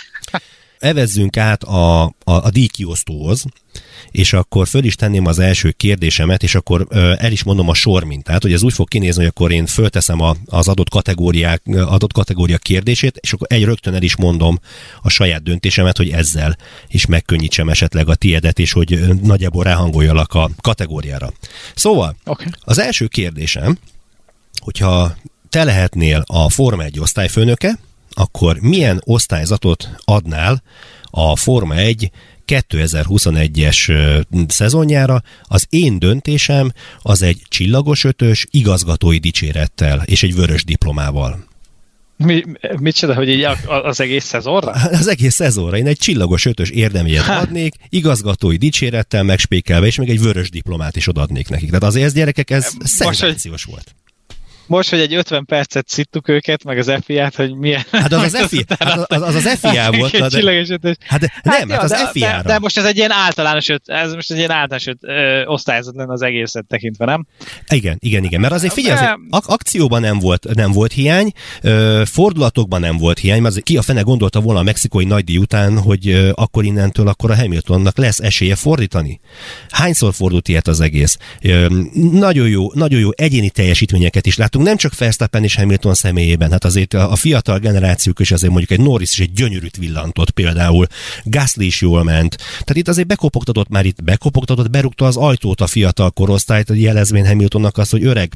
Evezzünk át a, a, a díjkiosztóhoz, és akkor föl is tenném az első kérdésemet, és akkor ö, el is mondom a sormintát, hogy ez úgy fog kinézni, hogy akkor én fölteszem a, az adott, kategóriák, adott kategória kérdését, és akkor egy rögtön el is mondom a saját döntésemet, hogy ezzel is megkönnyítsem esetleg a tiédet, és hogy nagyjából ráhangoljalak a kategóriára. Szóval, okay. Az első kérdésem, hogyha te lehetnél a Forma egy osztályfőnöke, akkor milyen osztályzatot adnál a Forma egy kétezer-huszonegyes szezonjára? Az én döntésem az egy csillagos ötös igazgatói dicsérettel és egy vörös diplomával. Mi, mit csinál, hogy így az egész szezonra? Az egész szezonra. Én egy csillagos ötös érdemjegyet adnék, igazgatói dicsérettel megspékelve, és még egy vörös diplomát is odaadnék nekik. Tehát azért ez, gyerekek, ez szenzációs volt. Most, hogy egy ötven percet szittuk őket, meg az ef i á-t, hogy milyen... Hát az az ef i á, hát az, az, az ef i á volt. De... Hát de, nem, hát, hát az de, ef i á-ra. De, de most ez egy ilyen általános, ez most egy ilyen általános ö, osztályzat lenne az egészet tekintve, nem? Igen, igen, igen, mert azért figyelj, azért ak- akcióban nem volt, nem volt hiány, ö, fordulatokban nem volt hiány, mert ki a fene gondolta volna a mexikói nagydíj után, hogy ö, akkor innentől akkor a Hamiltonnak lesz esélye fordítani. Hányszor fordult ilyet az egész? Ö, nagyon jó, nagyon jó egyéni teljesítményeket is látunk, nem csak Verstappen és Hamilton személyében, hát azért a, a fiatal generációk is azért mondjuk egy Norris is egy gyönyörűt villantott például, Gasly is jól ment. Tehát itt azért bekopogtatott, már itt bekopogtatott, berúgta az ajtót a fiatal korosztályt, jelezvén Hamiltonnak azt, hogy öreg,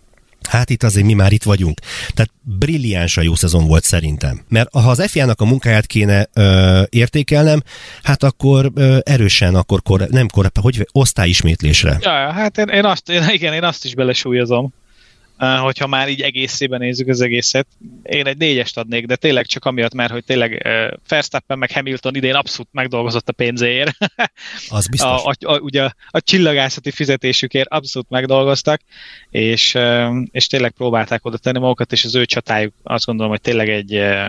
hát itt azért mi már itt vagyunk. Tehát brilliánsan jó szezon volt szerintem. Mert ha az ef i á-nak a munkáját kéne ö, értékelnem, hát akkor ö, erősen, akkor kor, nem kor, hogy osztályismétlésre. Ja, hát én, én azt, én, igen, én azt is belesúlyozom, uh, hogyha már így egészében nézzük az egészet. Én egy négyest adnék, de tényleg csak amiatt, mert hogy tényleg uh, Verstappen meg Hamilton idén abszolút megdolgozott a pénzéért. Az biztos. A, a, ugye a csillagászati fizetésükért abszolút megdolgoztak, és, uh, és tényleg próbálták oda tenni magukat, és az ő csatájuk azt gondolom, hogy tényleg egy uh,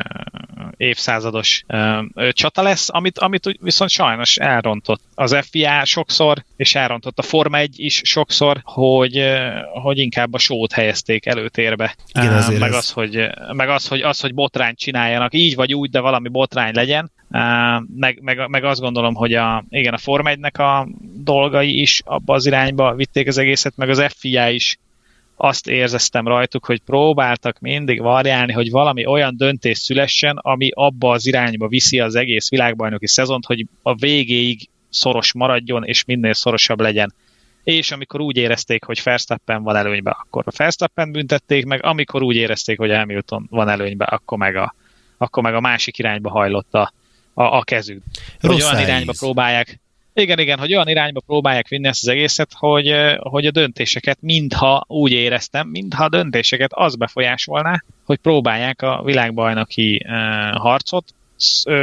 évszázados uh, csata lesz, amit, amit viszont sajnos elrontott az ef i á sokszor, és elrontott a Forma egy is sokszor, hogy, uh, hogy inkább a show-t helyezték előtérbe. Igen, uh, meg, ez... az, hogy, meg az, hogy, az, hogy botrányt csináljanak, így vagy úgy, de valami botrány legyen. Uh, meg, meg, meg azt gondolom, hogy a, igen, a Forma egynek a dolgai is abba az irányba vitték az egészet, meg az ef i á is azt érzeztem rajtuk, hogy próbáltak mindig variálni, hogy valami olyan döntés szülessen, ami abba az irányba viszi az egész világbajnoki szezont, hogy a végéig szoros maradjon, és minél szorosabb legyen. És amikor úgy érezték, hogy Verstappen van előnyben, akkor a Verstappen büntették meg, amikor úgy érezték, hogy Hamilton van előnyben, akkor meg a, akkor meg a másik irányba hajlott a, a, a kezük. Hogy olyan irányba próbálják, igen, igen, hogy olyan irányba próbálják vinni ezt az egészet, hogy, hogy a döntéseket, mintha úgy éreztem, mintha a döntéseket az befolyásolná, hogy próbálják a világbajnoki uh, harcot uh,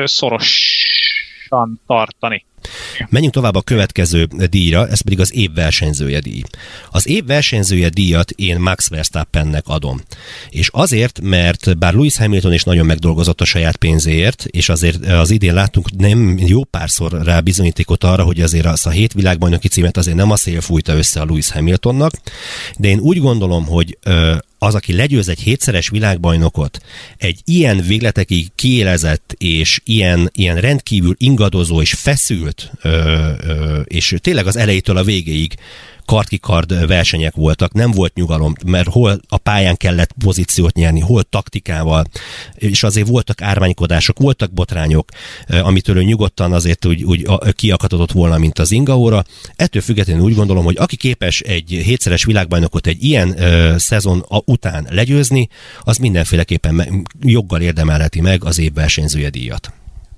szorosan tartani. Menjünk tovább a következő díjra, ez pedig az év versenyzője díj. Az év versenyzője díjat én Max Verstappennek adom. És azért, mert bár Lewis Hamilton is nagyon megdolgozott a saját pénzéért, és azért az idén láttunk nem jó párszor rá bizonyítékot arra, hogy azért az a hét világbajnoki címet azért nem a szél fújta össze a Lewis Hamiltonnak, de én úgy gondolom, hogy az, aki legyőz egy hétszeres világbajnokot, egy ilyen végletekig kiélezett és ilyen, ilyen rendkívül ingadozó és feszült, ö, ö, és tényleg az elejétől a végéig kard-ki-kard versenyek voltak, nem volt nyugalom, mert hol a pályán kellett pozíciót nyerni, hol taktikával, és azért voltak ármánykodások, voltak botrányok, amitől ő nyugodtan azért úgy, úgy kiakadott volna, mint az ingaóra. Ettől függetlenül úgy gondolom, hogy aki képes egy hétszeres világbajnokot egy ilyen uh, szezon után legyőzni, az mindenféleképpen joggal érdemelheti meg az év versenyzője díjat.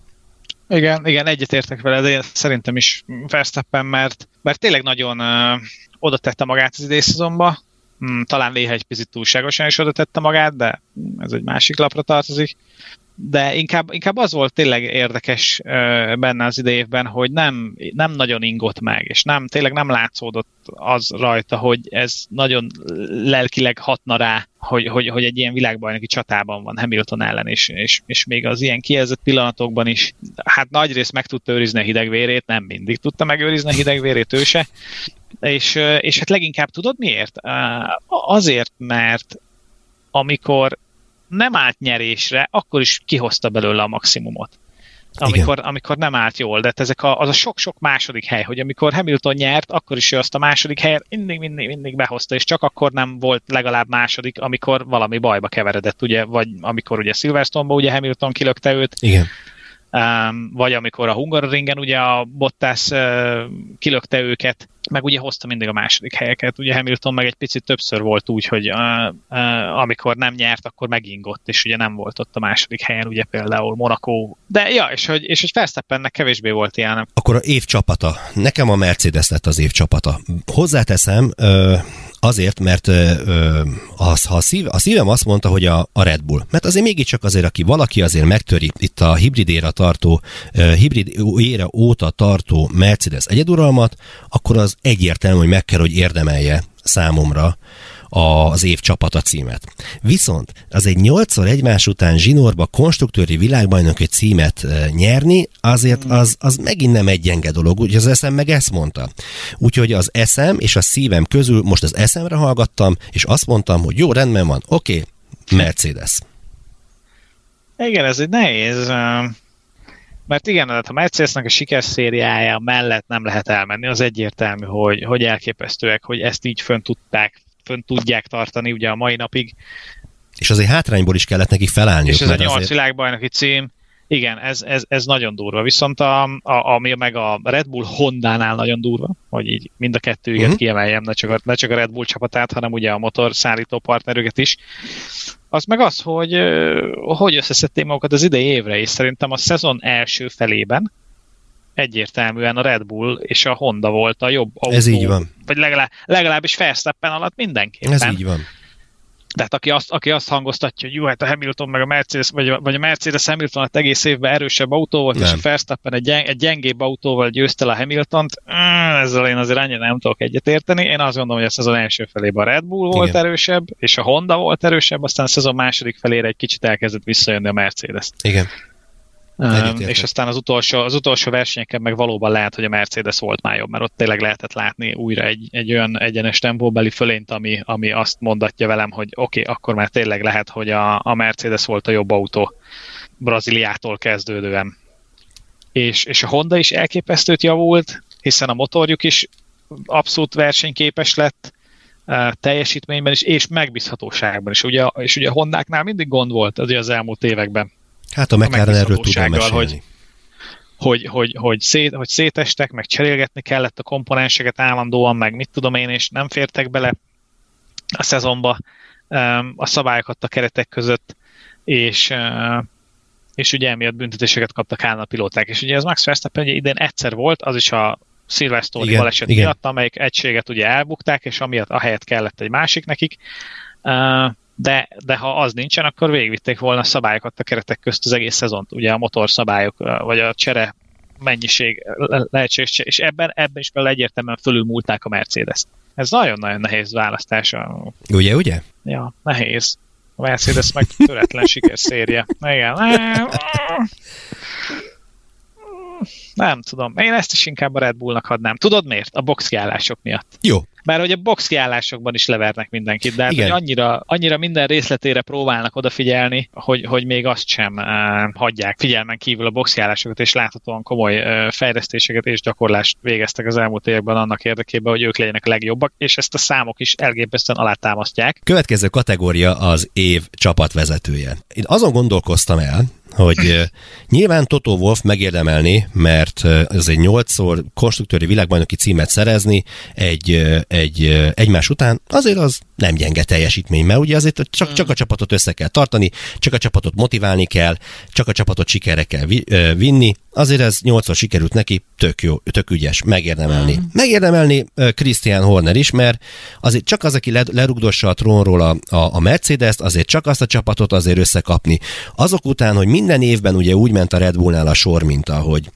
Igen, igen, egyetértek vele, de én szerintem is Verstappen, mert, mert tényleg nagyon uh, oda tette magát az idei szezonba, hmm, talán néha egy picit túlságosan is oda tette magát, de ez egy másik lapra tartozik. De inkább, inkább az volt tényleg érdekes uh, benne az idei évben, hogy nem, nem nagyon ingott meg, és nem, tényleg nem látszódott az rajta, hogy ez nagyon lelkileg hatna rá, hogy, hogy, hogy egy ilyen világbajnoki csatában van Hamilton ellen, és, és, és még az ilyen kijelzett pillanatokban is, hát nagyrészt meg tudta őrizni a hidegvérét, nem mindig tudta megőrizni a hidegvérét ő se, és, és hát leginkább tudod miért? Azért, mert amikor nem állt nyerésre, akkor is kihozta belőle a maximumot. Amikor, amikor nem állt jól, de ezek a, az a sok-sok második hely, hogy amikor Hamilton nyert, akkor is ő azt a második helyet mindig, mindig, mindig behozta, és csak akkor nem volt legalább második, amikor valami bajba keveredett, ugye, vagy amikor ugye Silverstone-ba ugye Hamilton kilökte őt. Igen. Um, vagy amikor a Hungaroringen ugye a Bottas uh, kilökte őket, meg ugye hozta mindig a második helyeket. Ugye Hamilton meg egy picit többször volt úgy, hogy uh, uh, amikor nem nyert, akkor megingott, és ugye nem volt ott a második helyen, ugye például Monaco. De ja, és hogy, és hogy Verstappennek kevésbé volt ilyen. Akkor a év csapata. Nekem a Mercedes lett az év csapata. Hozzáteszem, uh... azért, mert ö, az, ha a, szív, a szívem azt mondta, hogy a, a Red Bull. Mert azért mégiscsak azért, aki valaki azért megtöri itt a hibrid éra tartó, ö, hibrid éra óta tartó Mercedes egyeduralmat, akkor az egyértelmű, hogy meg kell, hogy érdemelje számomra az év csapata címet. Viszont az egy nyolcszor egymás után zsinórba konstruktőri világbajnoki címet nyerni, azért az, az megint nem egy gyenge dolog, úgyhogy az eszem meg ezt mondta. Úgyhogy az eszem és a szívem közül most az eszemre hallgattam, és azt mondtam, hogy jó, rendben van, oké, okay, Mercedes. Igen, ez egy nehéz, mert igen, a Mercedesnek a sikerszériája mellett nem lehet elmenni, az egyértelmű, hogy, hogy elképesztőek, hogy ezt így fönn tudták, fönn tudják tartani ugye a mai napig. És azért hátrányból is kellett nekik felállniuk. És ez a nyolc azért... világbajnoki cím, igen, ez, ez, ez nagyon durva. Viszont a, a, ami meg a Red Bull Hondánál nagyon durva, hogy így mind a kettőjüket uh-huh. kiemeljem, ne csak, a, ne csak a Red Bull csapatát, hanem ugye a motorszállító partnerüket is. Az meg az, hogy hogy összeszedték magukat az idei évre, és szerintem a szezon első felében egyértelműen a Red Bull és a Honda volt a jobb autó. Ez így van. Vagy legalább, legalábbis Verstappen alatt mindenképpen. Ez így van. Tehát aki azt, aki azt hangoztatja, hogy jó, hát a Hamilton meg a Mercedes, vagy a, vagy a Mercedes Hamilton alatt egész évben erősebb autó volt, nem. És a Verstappen egy, gyeng, egy gyengébb autóval győzte le a Hamiltont, ezzel én azért annyira nem tudok egyetérteni. Én azt gondolom, hogy a szezon első felében a Red Bull volt Igen. erősebb, és a Honda volt erősebb, aztán a szezon második felére egy kicsit elkezdett visszajönni a Mercedes. Igen. Um, és aztán az utolsó, az utolsó versenyeken meg valóban lehet, hogy a Mercedes volt már jobb, mert ott tényleg lehetett látni újra egy, egy olyan egyenes tempóbeli fölényt, ami, ami azt mondatja velem, hogy oké, okay, akkor már tényleg lehet, hogy a, a Mercedes volt a jobb autó Brazíliától kezdődően. És, és a Honda is elképesztőt javult, hiszen a motorjuk is abszolút versenyképes lett, uh, teljesítményben is, és megbízhatóságban is. Ugye, és ugye a Hondáknál mindig gond volt az, az elmúlt években. Hát a McLaren erről tudom mesélni. Hogy, hogy, hogy, hogy, szét, hogy szétestek, meg cserélgetni kellett a komponenseket állandóan, meg mit tudom én, és nem fértek bele a szezonba um, a szabályokat a keretek között, és, uh, és ugye emiatt büntetéseket kaptak állandó a pilóták. És ugye az Max Verstappen ugye idén egyszer volt, az is a Silverstone baleset miatt, amelyik egységet ugye elbukták, és amiatt ahelyett kellett egy másik nekik. Uh, De, de ha az nincsen, akkor végigvitték volna a szabályokat a keretek közt az egész szezont, ugye a motorszabályok, vagy a csere mennyiség lehetséges, és ebben, ebben is például egyértelműen fölülmúlták a Mercedes-t. Ez nagyon-nagyon nehéz választás. Ugye, ugye? Ja, nehéz. A Mercedes meg töretlen sikerszérje. Igen. Nem tudom. Én ezt is inkább a Red Bullnak adnám. Tudod miért? A boxkiállások miatt. Jó. Bár hogy a boxkiállásokban is levernek mindenkit, de hát, hogy annyira, annyira minden részletére próbálnak odafigyelni, hogy, hogy még azt sem uh, hagyják figyelmen kívül a boxkiállásokat, és láthatóan komoly uh, fejlesztéseket és gyakorlást végeztek az elmúlt években annak érdekében, hogy ők legyenek a legjobbak, és ezt a számok is elképesztően alátámasztják. Következő kategória az év csapatvezetője. Én azon gondolkoztam el, hogy uh, nyilván Toto Wolff megérdemelni, mert uh, az egy nyolcszor konstruktőri világbajnoki címet szerezni egy, uh, egy uh, egymás után, azért az nem gyenge teljesítmény, mert ugye azért csak, csak a csapatot össze kell tartani, csak a csapatot motiválni kell, csak a csapatot sikerre kell vi, uh, vinni, azért ez nyolcszor sikerült neki, tök jó, tök ügyes, megérdemelni. Mm. Megérdemelni uh, Christian Horner is, mert azért csak az, aki lerugdossa a trónról a, a, a Mercedes-t, azért csak azt a csapatot azért összekapni. Azok után, hogy minden évben ugye úgy ment a Red Bullnál a sor, mint ahogy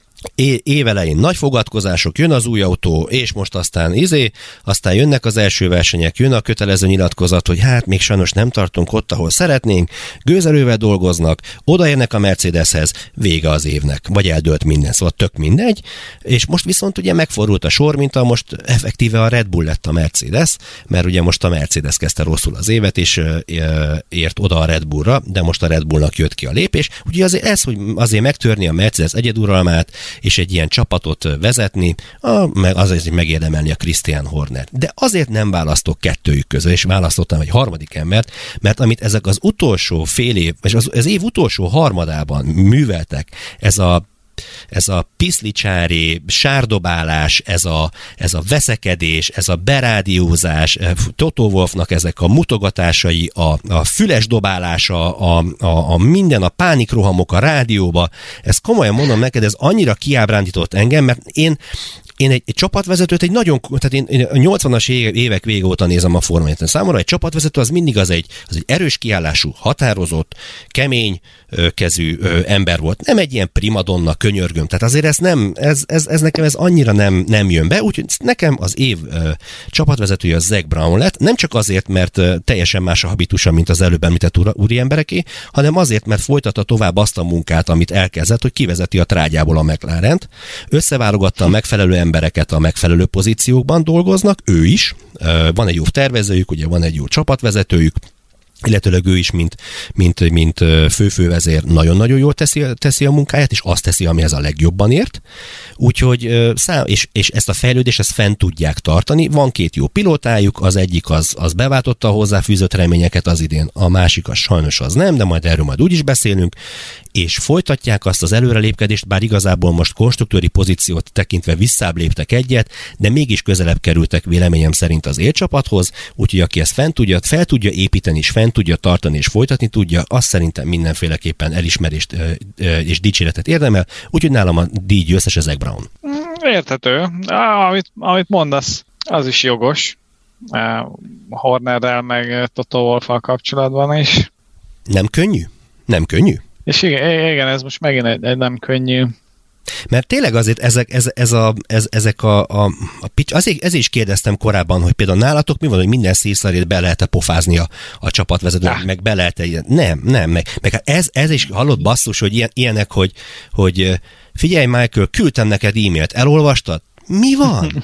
É- évelején nagy fogadkozások, jön az új autó, és most aztán izé, aztán jönnek az első versenyek, jön a kötelező nyilatkozat, hogy hát még sajnos nem tartunk ott, ahol szeretnénk, gőzerővel dolgoznak, odaérnek a Mercedeshez, vége az évnek, vagy eldőlt minden, szóval tök mindegy, és most viszont ugye megfordult a sor, mint a most effektíve a Red Bull lett a Mercedes, mert ugye most a Mercedes kezdte rosszul az évet, és ért oda a Red Bullra, de most a Red Bullnak jött ki a lépés, úgyhogy azért ez, hogy azért megtörni a Mercedes egyeduralmát, és egy ilyen csapatot vezetni, a, meg azért, hogy megérdemelni a Christian Hornert. De azért nem választok kettőjük közül, és választottam egy harmadik embert, mert amit ezek az utolsó fél év, és az, az év utolsó harmadában műveltek, ez a ez a piszlicsári sárdobálás, ez a, ez a veszekedés, ez a berádiózás, Toto Wolffnak ezek a mutogatásai, a, a füles dobálása, a, a, a minden, a pánikrohamok a rádióba, ezt komolyan mondom neked, ez annyira kiábrándított engem, mert én én egy, egy csapatvezetőt egy nagyon, tehát én, én a nyolcvanas évek vége óta nézem a Formát. Számomra egy csapatvezető az mindig az egy, az egy erős kiállású, határozott, kemény ö, kezű ö, ember volt. Nem egy ilyen primadonna, könyörgöm. Tehát azért ez nem, ez, ez, ez nekem ez annyira nem, nem jön be, úgyhogy nekem az év ö, csapatvezetője az Zac Brown lett, nem csak azért, mert ö, teljesen más a habitusa, mint az előbb említett úri embereké, hanem azért, mert folytatta tovább azt a munkát, amit elkezdett, hogy kivezeti a trágyából a McLarent, összeválogatta a megfelelő embereket a megfelelő pozíciókban dolgoznak, ő is, van egy jó tervezőjük, ugye van egy jó csapatvezetőjük, illetőleg ő is, mint, mint, mint főfővezér nagyon-nagyon jól teszi, teszi a munkáját, és azt teszi, amihez a legjobban ért. Úgyhogy, szám, és, és ezt a fejlődést, ezt fent tudják tartani. Van két jó pilótájuk, az egyik az, az beváltotta a hozzáfűzött reményeket az idén, a másik az sajnos az nem, de majd erről majd úgyis beszélünk, és folytatják azt az előrelépkedést, bár igazából most konstruktőri pozíciót tekintve visszább léptek egyet, de mégis közelebb kerültek véleményem szerint az élcsapathoz, úgyhogy aki ezt fent tudja, fel tudja építeni, és fent tudja tartani, és folytatni tudja, azt szerintem mindenféleképpen elismerést és dicséretet érdemel, úgyhogy nálam a díj győztes a Zac Brown. Érthető. Amit, amit mondasz, az is jogos. Hornerrel meg Toto Wolff-al kapcsolatban is. Nem könnyű? Nem könnyű? És igen, igen, ez most megint egy, egy nem könnyű. Mert tényleg azért ezek, ez, ez a, ez, ezek a, a, a pitch, azért, ezért is kérdeztem korábban, hogy például nálatok mi van, hogy minden szírszarét be lehet-e pofázni a, a csapatvezetőnek, meg be lehet-e ilyen. Nem, nem, meg, meg ez, ez is hallott basszus, hogy ilyen, ilyenek, hogy, hogy figyelj Michael, küldtem neked e-mailt, elolvastad? Mi van?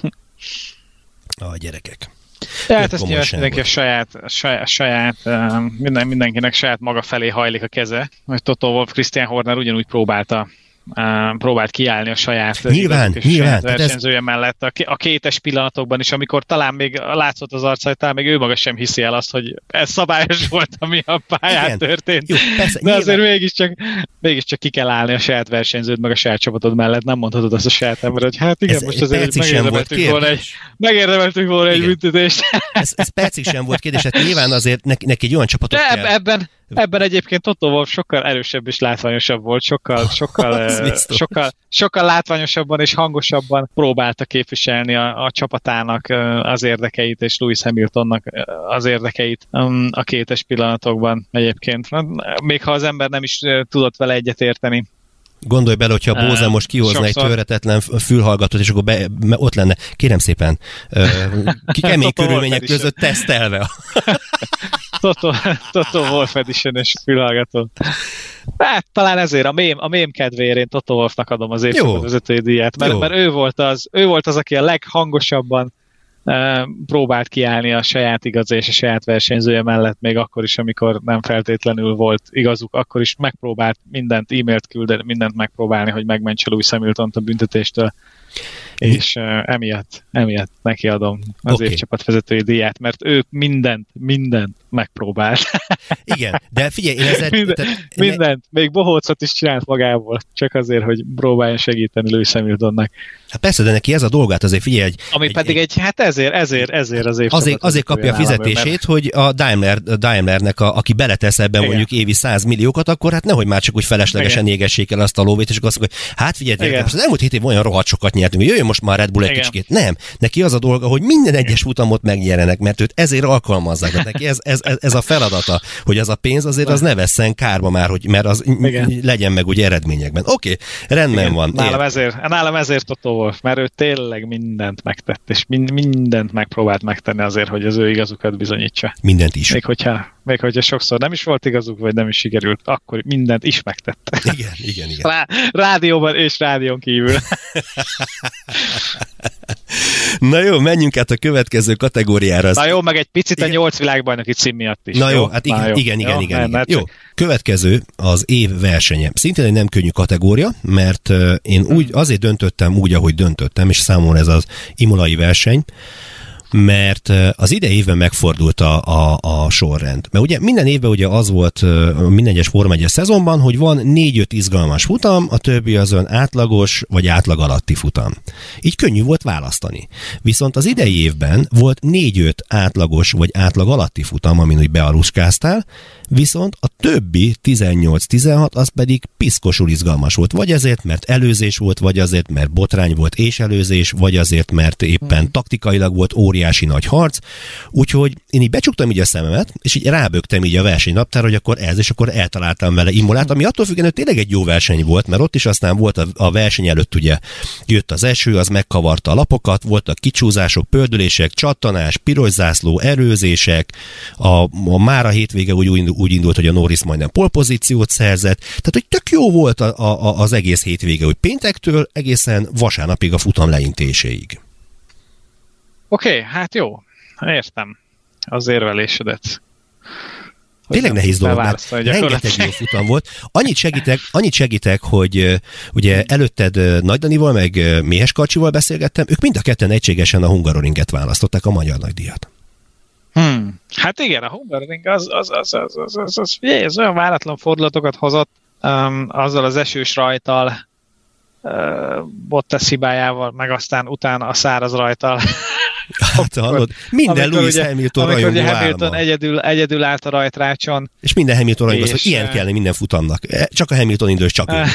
A gyerekek. Tehát ezt nyilván mindenki a saját, a saját, a saját minden, mindenkinek saját maga felé hajlik a keze, hogy Toto Wolff, Christian Horner ugyanúgy próbálta Uh, próbált kiállni a saját nyilván, nyilván, versenyzője ez... mellett a, a kétes pillanatokban is, amikor talán még látszott az arca, hogy talán még ő maga sem hiszi el azt, hogy ez szabályos volt, ami a pályán igen. történt. Jó, persze, de nyilván. Azért mégiscsak, mégiscsak ki kell állni a saját versenyződ, meg a saját csapatod mellett, nem mondhatod azt a saját ember, hogy hát igen, ez most azért megérdemeltünk volna egy, megérdemeltünk volna egy büntetést. Ez, ez percig sem volt kérdés, hát nyilván azért neki, neki egy olyan csapatot de kell. Ebben, ebben egyébként Toto Wolff sokkal erősebb és látványosabb volt, sokkal, sokkal, sokkal, sokkal látványosabban és hangosabban próbálta képviselni a, a csapatának az érdekeit, és Lewis Hamiltonnak az érdekeit a kétes pillanatokban egyébként. Még ha az ember nem is tudott vele egyetérteni. Gondolj bele, hogyha a Bose most kihozna sokszor egy töretetlen fülhallgatót, és akkor be, ott lenne, kérem szépen, ki kemény körülmények között tesztelve. Toto, Toto Wolff Edition-es fülhallgató. Hát, talán ezért a mém, a mém kedvéért én Toto Wolffnak adom az évcsapatvezetői díját, mert, mert ő, volt az, ő volt az, aki a leghangosabban uh, próbált kiállni a saját igaza és a saját versenyzője mellett, még akkor is, amikor nem feltétlenül volt igazuk, akkor is megpróbált mindent, e-mailt küldeni, mindent megpróbálni, hogy megmentse Lewis Hamiltont a büntetéstől. És uh, emiatt, emiatt neki adom az okay. évcsapatvezetői díját, mert ő mindent, mindent megpróbált. Igen, de figyelj, én ezzel... Minden, tehát, mindent, még bohócot is csinált magából, csak azért, hogy próbáljon segíteni Lewis Hamiltonnak. Hát persze, de neki ez a dolgát, azért figyelj egy... Ami egy, pedig egy, hát ezért, ezért, ezért az évcsapatvezetői. Azért, azért kapja a fizetését, mert... hogy a Daimler, a Daimlernek, a, aki beletesz ebben igen. mondjuk évi száz milliókat, akkor hát nehogy már csak úgy feleslegesen igen. égessék el azt a lóvét, és akkor azt mondja, hogy hát figyelj, az elmúlt hét év olyan rohadt sokat nyertünk, jöjjön most már Red Bull egy igen. kicsikét. Nem, neki az a dolga, hogy minden egyes futamot megnyerjenek, mert őt ezért alkalmazzák. Neki ez, ez, ez, ez a feladata, hogy az a pénz azért az ne vesszen kárba már, hogy, mert az igen. legyen meg ugye eredményekben. Oké, okay, rendben igen. van. Nálam ezért, nálam ezért Toto Wolff, mert ő tényleg mindent megtett, és mind, mindent megpróbált megtenni azért, hogy az ő igazukat bizonyítsa. Mindent is. Még hogyha, még hogyha sokszor nem is volt igazuk, vagy nem is sikerült, akkor mindent is megtette. Igen, igen, igen. Rá, rádióban és rádión kívül. Na jó, menjünk át a következő kategóriára. Na jó, meg egy picit igen. a nyolc világbajnoki cím miatt is. Na jó, jó? hát igen, Na jó. igen, igen, jó? igen. Nem, igen. Jó, következő az év versenye. Szintén egy nem könnyű kategória, mert én úgy, azért döntöttem úgy, ahogy döntöttem, és számomra ez az imolai verseny, mert az idei évben megfordult a, a, a sorrend. Mert ugye minden évben ugye az volt minden egyes Forma egyes szezonban, hogy van négy-öt izgalmas futam, a többi az olyan átlagos vagy átlag alatti futam. Így könnyű volt választani. Viszont az idei évben volt négy-öt átlagos vagy átlag alatti futam, amin úgy bealuskáztál, viszont a többi tizennyolc-tizenhat az pedig piszkosul izgalmas volt. Vagy azért, mert előzés volt, vagy azért, mert botrány volt és előzés, vagy azért, mert éppen hmm. taktikailag volt óriási nagy harc. Úgyhogy én így becsuktam így a szememet, és így rábögtem így a versenynaptára, hogy akkor ez, és akkor eltaláltam vele Imolát, ami attól függően, hogy tényleg egy jó verseny volt, mert ott is aztán volt a, a verseny előtt ugye jött az eső, az megkavarta a lapokat, voltak kicsúzások, pördülések, csattanás, piros zászló, erőzések, a, a mára hétvége úgy, úgy, úgy indult, hogy a Norris majdnem polpozíciót szerzett, tehát hogy tök jó volt a, a, az egész hétvége, hogy péntektől egészen vasárnapig a futam leintéséig. Oké, okay, hát jó, értem az érvelésedet. Tényleg nehéz dolog, mert rengeteg jó futam volt. Annyit segítek, annyit segítek, hogy uh, ugye előtted uh, Nagy Danival, meg uh, Méhes Karcsival beszélgettem, ők mind a ketten egységesen a Hungaroringet választották, a magyar nagydíjat. Hmm. Hát igen, a Hungaroring az, az, az, az, az, az, az, figyelj, az olyan váratlan fordulatokat hozott, um, azzal az esős rajttal, uh, Bottas hibájával, meg aztán utána a száraz rajttal. Hát hallod, minden Lewis Hamilton rajongó Hamilton egyedül, egyedül állt a rajtrácson. És minden Hamilton rajongó, hogy ilyen kellene minden futamnak. Csak a Hamilton indul, és csak ő.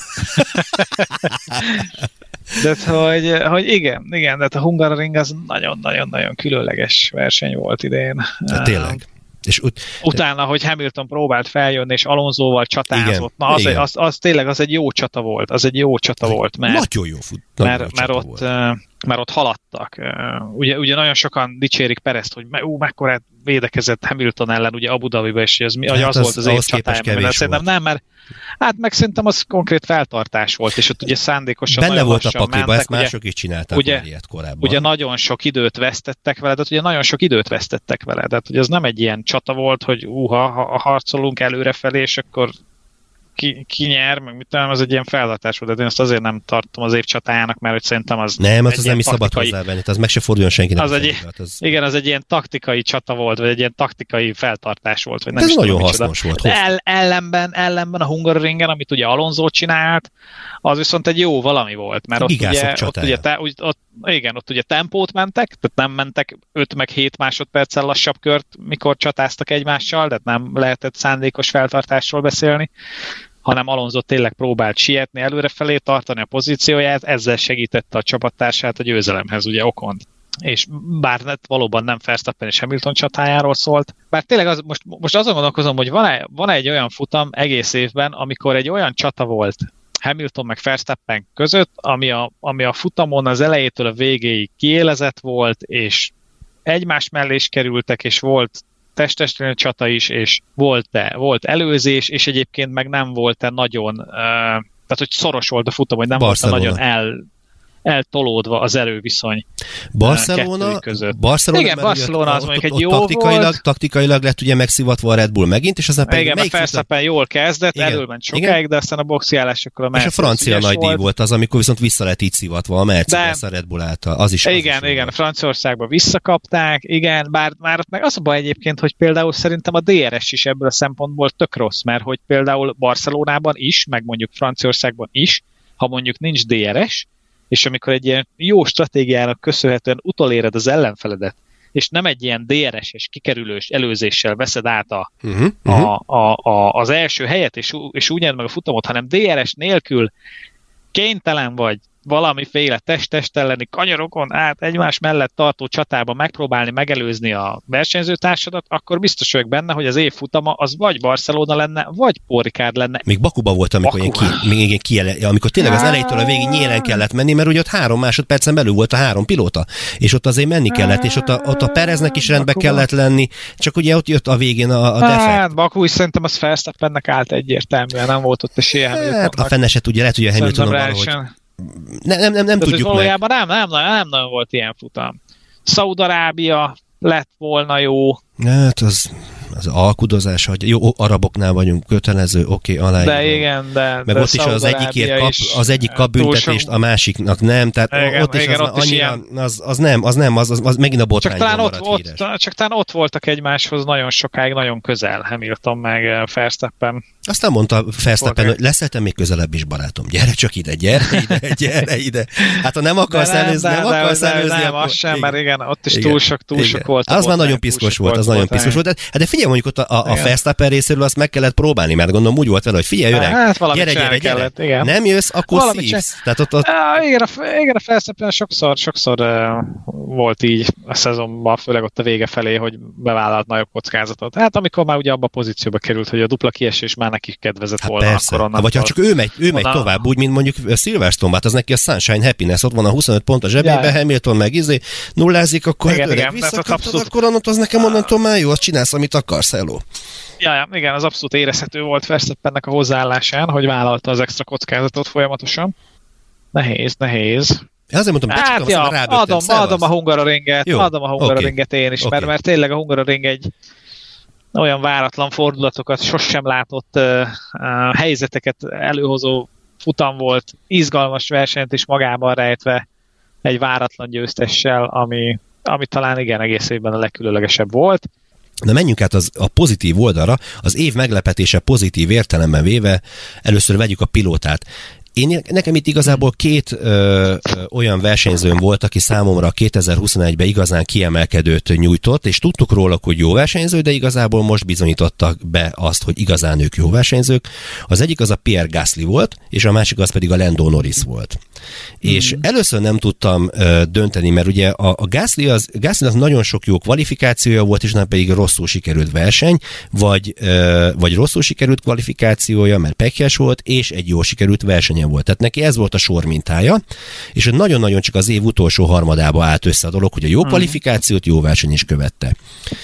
De hogy, hogy igen, igen, de a Hungaroring az nagyon-nagyon-nagyon különleges verseny volt idén. De tényleg. És ut- Utána, hogy Hamilton próbált feljönni, és Alonsóval csatázott. Igen, na, az, egy, az, az tényleg az egy jó csata volt. Az egy jó csata az volt. Mert, nagyon jó fut. Mert, jó mert, ott, mert ott haladtak. Ugye, ugye nagyon sokan dicsérik Perezt, hogy ú, mekkora védekezett Hamilton ellen, ugye Abu Dhabiba, és az, hát az, az volt az év csatájában. Szerintem nem, mert hát meg szerintem az konkrét feltartás volt, és ott ugye szándékosan benne volt a pakliba, ezt mások ugye, is csináltak ugye, már ilyet korábban. Ugye nagyon sok időt vesztettek vele, de ugye nagyon sok időt vesztettek vele, de ugye az nem egy ilyen csata volt, hogy uha, ha harcolunk előrefelé, és akkor ki, ki nyer, meg mit tudom, az egy ilyen feltartás volt, de én azt azért nem tartom az év csatájának, mert hogy szerintem az nem, az, az nem is szabad hozzávenni, az meg se forduljon senkinek. Az egy, az... Igen, az egy ilyen taktikai csata volt, vagy egy ilyen taktikai feltartás volt. Vagy nem ez is nagyon tudom, hasznos volt. El, ellenben, ellenben a Hungaroringen, amit ugye Alonso csinált, az viszont egy jó valami volt, mert ott ugye, ott ugye, te, úgy, ott, igen, ott ugye tempót mentek, tehát nem mentek öt meg hét másodperccel lassabb kört, mikor csatáztak egymással, tehát nem lehetett szándékos feltartásról beszélni, hanem Alonso tényleg próbált sietni, előrefelé tartani a pozícióját, ezzel segítette a csapattársát a győzelemhez, ugye Ocon. És bár valóban nem Verstappen és Hamilton csatájáról szólt, bár tényleg az, most, most azon gondolkozom, hogy van-e, van-e egy olyan futam egész évben, amikor egy olyan csata volt Hamilton meg Verstappen között, ami a, ami a futamon az elejétől a végéig kiélezett volt, és egymás mellé is kerültek, és volt testestelen csata is, és volt-e, volt előzés, és egyébként meg nem volt-e nagyon, uh, tehát hogy szoros volt a futam, hogy nem Barcelona. volt nagyon el, eltolódva az erőviszony Barcelona, között. Barcelona, igen, Barcelona az mondjuk egy jó taktikailag, volt. Taktikailag lett ugye megszivatva a Red Bull megint, és aztán pedig igen, a Verstappen jól kezdett, elülment sokáig, de aztán a boxiálásokkal a Mercedes. És a francia nagy díj volt az, amikor viszont vissza lett így szivatva a Mercedes de, a Red Bull által. Az is igen, az is igen, a Franciaországban visszakapták, igen, bár már ott meg az a baj egyébként, hogy például szerintem a dé er es is ebből a szempontból tök rossz, mert hogy például Barcelonában is, meg mondjuk Franciaországban is, ha mondjuk nincs dé er es, és amikor egy ilyen jó stratégiának köszönhetően utoléred az ellenfeledet, és nem egy ilyen dé er es-es kikerülős előzéssel veszed át a, uh-huh, uh-huh. A, a, a, az első helyet, és, és úgy nyerd meg a futamot, hanem dé er es nélkül kénytelen vagy valamiféle test-test elleni kanyarokon át egymás mellett tartó csatában megpróbálni megelőzni a versenyzőtársadat, akkor biztos vagyok benne, hogy az év futama az vagy Barcelona lenne, vagy Paul Ricard lenne. Még Bakuba volt, amikor, Baku. ki, még ki, amikor tényleg az elejétől a végig nyélen kellett menni, mert ugye ott három másodpercen belül volt a három pilóta, és ott azért menni kellett, és ott a, ott a Pereznek is rendbe Bakuba. kellett lenni, csak ugye ott jött a végén a, a defekt. Hát, Baku is szerintem az Verstappennek állt egyértelműen, nem volt ott esélye Hamiltonnak. Hát a fenne se tudja, lehet, hogy a Hamiltonon valahogy... Nem, nem, nem, nem tudjuk meg. Valójában nem, nem, nem, nem nagyon volt ilyen futam. Szaúd-Arábia lett volna jó. Hát az, az alkudozás, hogy jó, araboknál vagyunk, kötelező, oké, okay, aláírom. De igen, de... Meg de ott is az egyikért kap, az egyik kap büntetést, a másiknak nem, tehát igen, ott is igen, az, ott annyi, ilyen... az, az nem, az nem, az, az, az megint a botrányban maradt ott, híres. Ott, csak talán ott voltak egymáshoz nagyon sokáig, nagyon közel Hamilton meg Verstappen. Aztán mondta Verstappen, hogy leszel te még közelebb is, barátom. Gyere csak ide, gyere ide, gyere ide. Hát ha nem akarsz nem, előzni, nem, nem akarsz de, előzni, nem, akkor... az sem, mert igen, ott is igen, túl sok, túl igen. sok volt. Az már nagyon piszkos volt, az nagyon piszkos volt. Hát de figyelj, mondjuk ott a, a Verstappen részéről azt meg kellett próbálni, mert gondolom úgy volt vele, hogy figyelj öreg, hát, gyere, gyere, gyere, kellett, nem jössz, akkor valami szívsz. Tehát ott, ott... Ah, igen, a, igen, a Verstappen sokszor, sokszor uh, volt így a szezonban, főleg ott a vége felé, hogy bevállalt nagyobb kockázatot. Hát amikor már ugye abba a pozícióba került, hogy a dupla kiesés már neki kedvezett hát volna. Persze. Akkor vagy ha csak ő megy, ő megy tovább, úgy, mint mondjuk Silverstone, hát az neki a Sunshine Happiness, ott van a huszonöt pont a zsebébe, ja. Hamilton meg izé, nullázik, akkor igen, hát öreg visszakaptad, akkor onnantól az nekem onnantól már jó, azt csinálsz, amit akarsz, hello. Ja, ja, igen, az abszolút érezhető volt Verstappennek a hozzáállásán, hogy vállalta az extra kockázatot folyamatosan. Nehéz, nehéz. Azért mondtam, hát ja, adom, adom a Hungaroringet, adom a Hungaroringet én is, okay. mert, mert tényleg a Hungaroring egy olyan váratlan fordulatokat, sosem látott uh, uh, helyzeteket előhozó futam volt, izgalmas versenyt is magában rejtve egy váratlan győztessel, ami, ami talán igen egész évben a legkülönlegesebb volt. Na menjünk át az, a pozitív oldalra, az év meglepetése pozitív értelemben véve, először vegyük a pilótát. Én, nekem itt igazából két ö, ö, olyan versenyzőm volt, aki számomra kétezer-huszonegyben igazán kiemelkedőt nyújtott, és tudtuk róla, hogy jó versenyző, de igazából most bizonyítottak be azt, hogy igazán ők jó versenyzők. Az egyik az a Pierre Gasly volt, és a másik az pedig a Lando Norris volt. Mm. És először nem tudtam ö, dönteni, mert ugye a, a Gasly az, Gaslynak nagyon sok jó kvalifikációja volt, és nem pedig rosszul sikerült verseny, vagy, ö, vagy rosszul sikerült kvalifikációja, mert pekhes volt, és egy jó sikerült verseny volt. Tehát neki ez volt a sormintája, és nagyon-nagyon csak az év utolsó harmadába állt össze a dolog, hogy a jó kvalifikációt jó verseny is követte.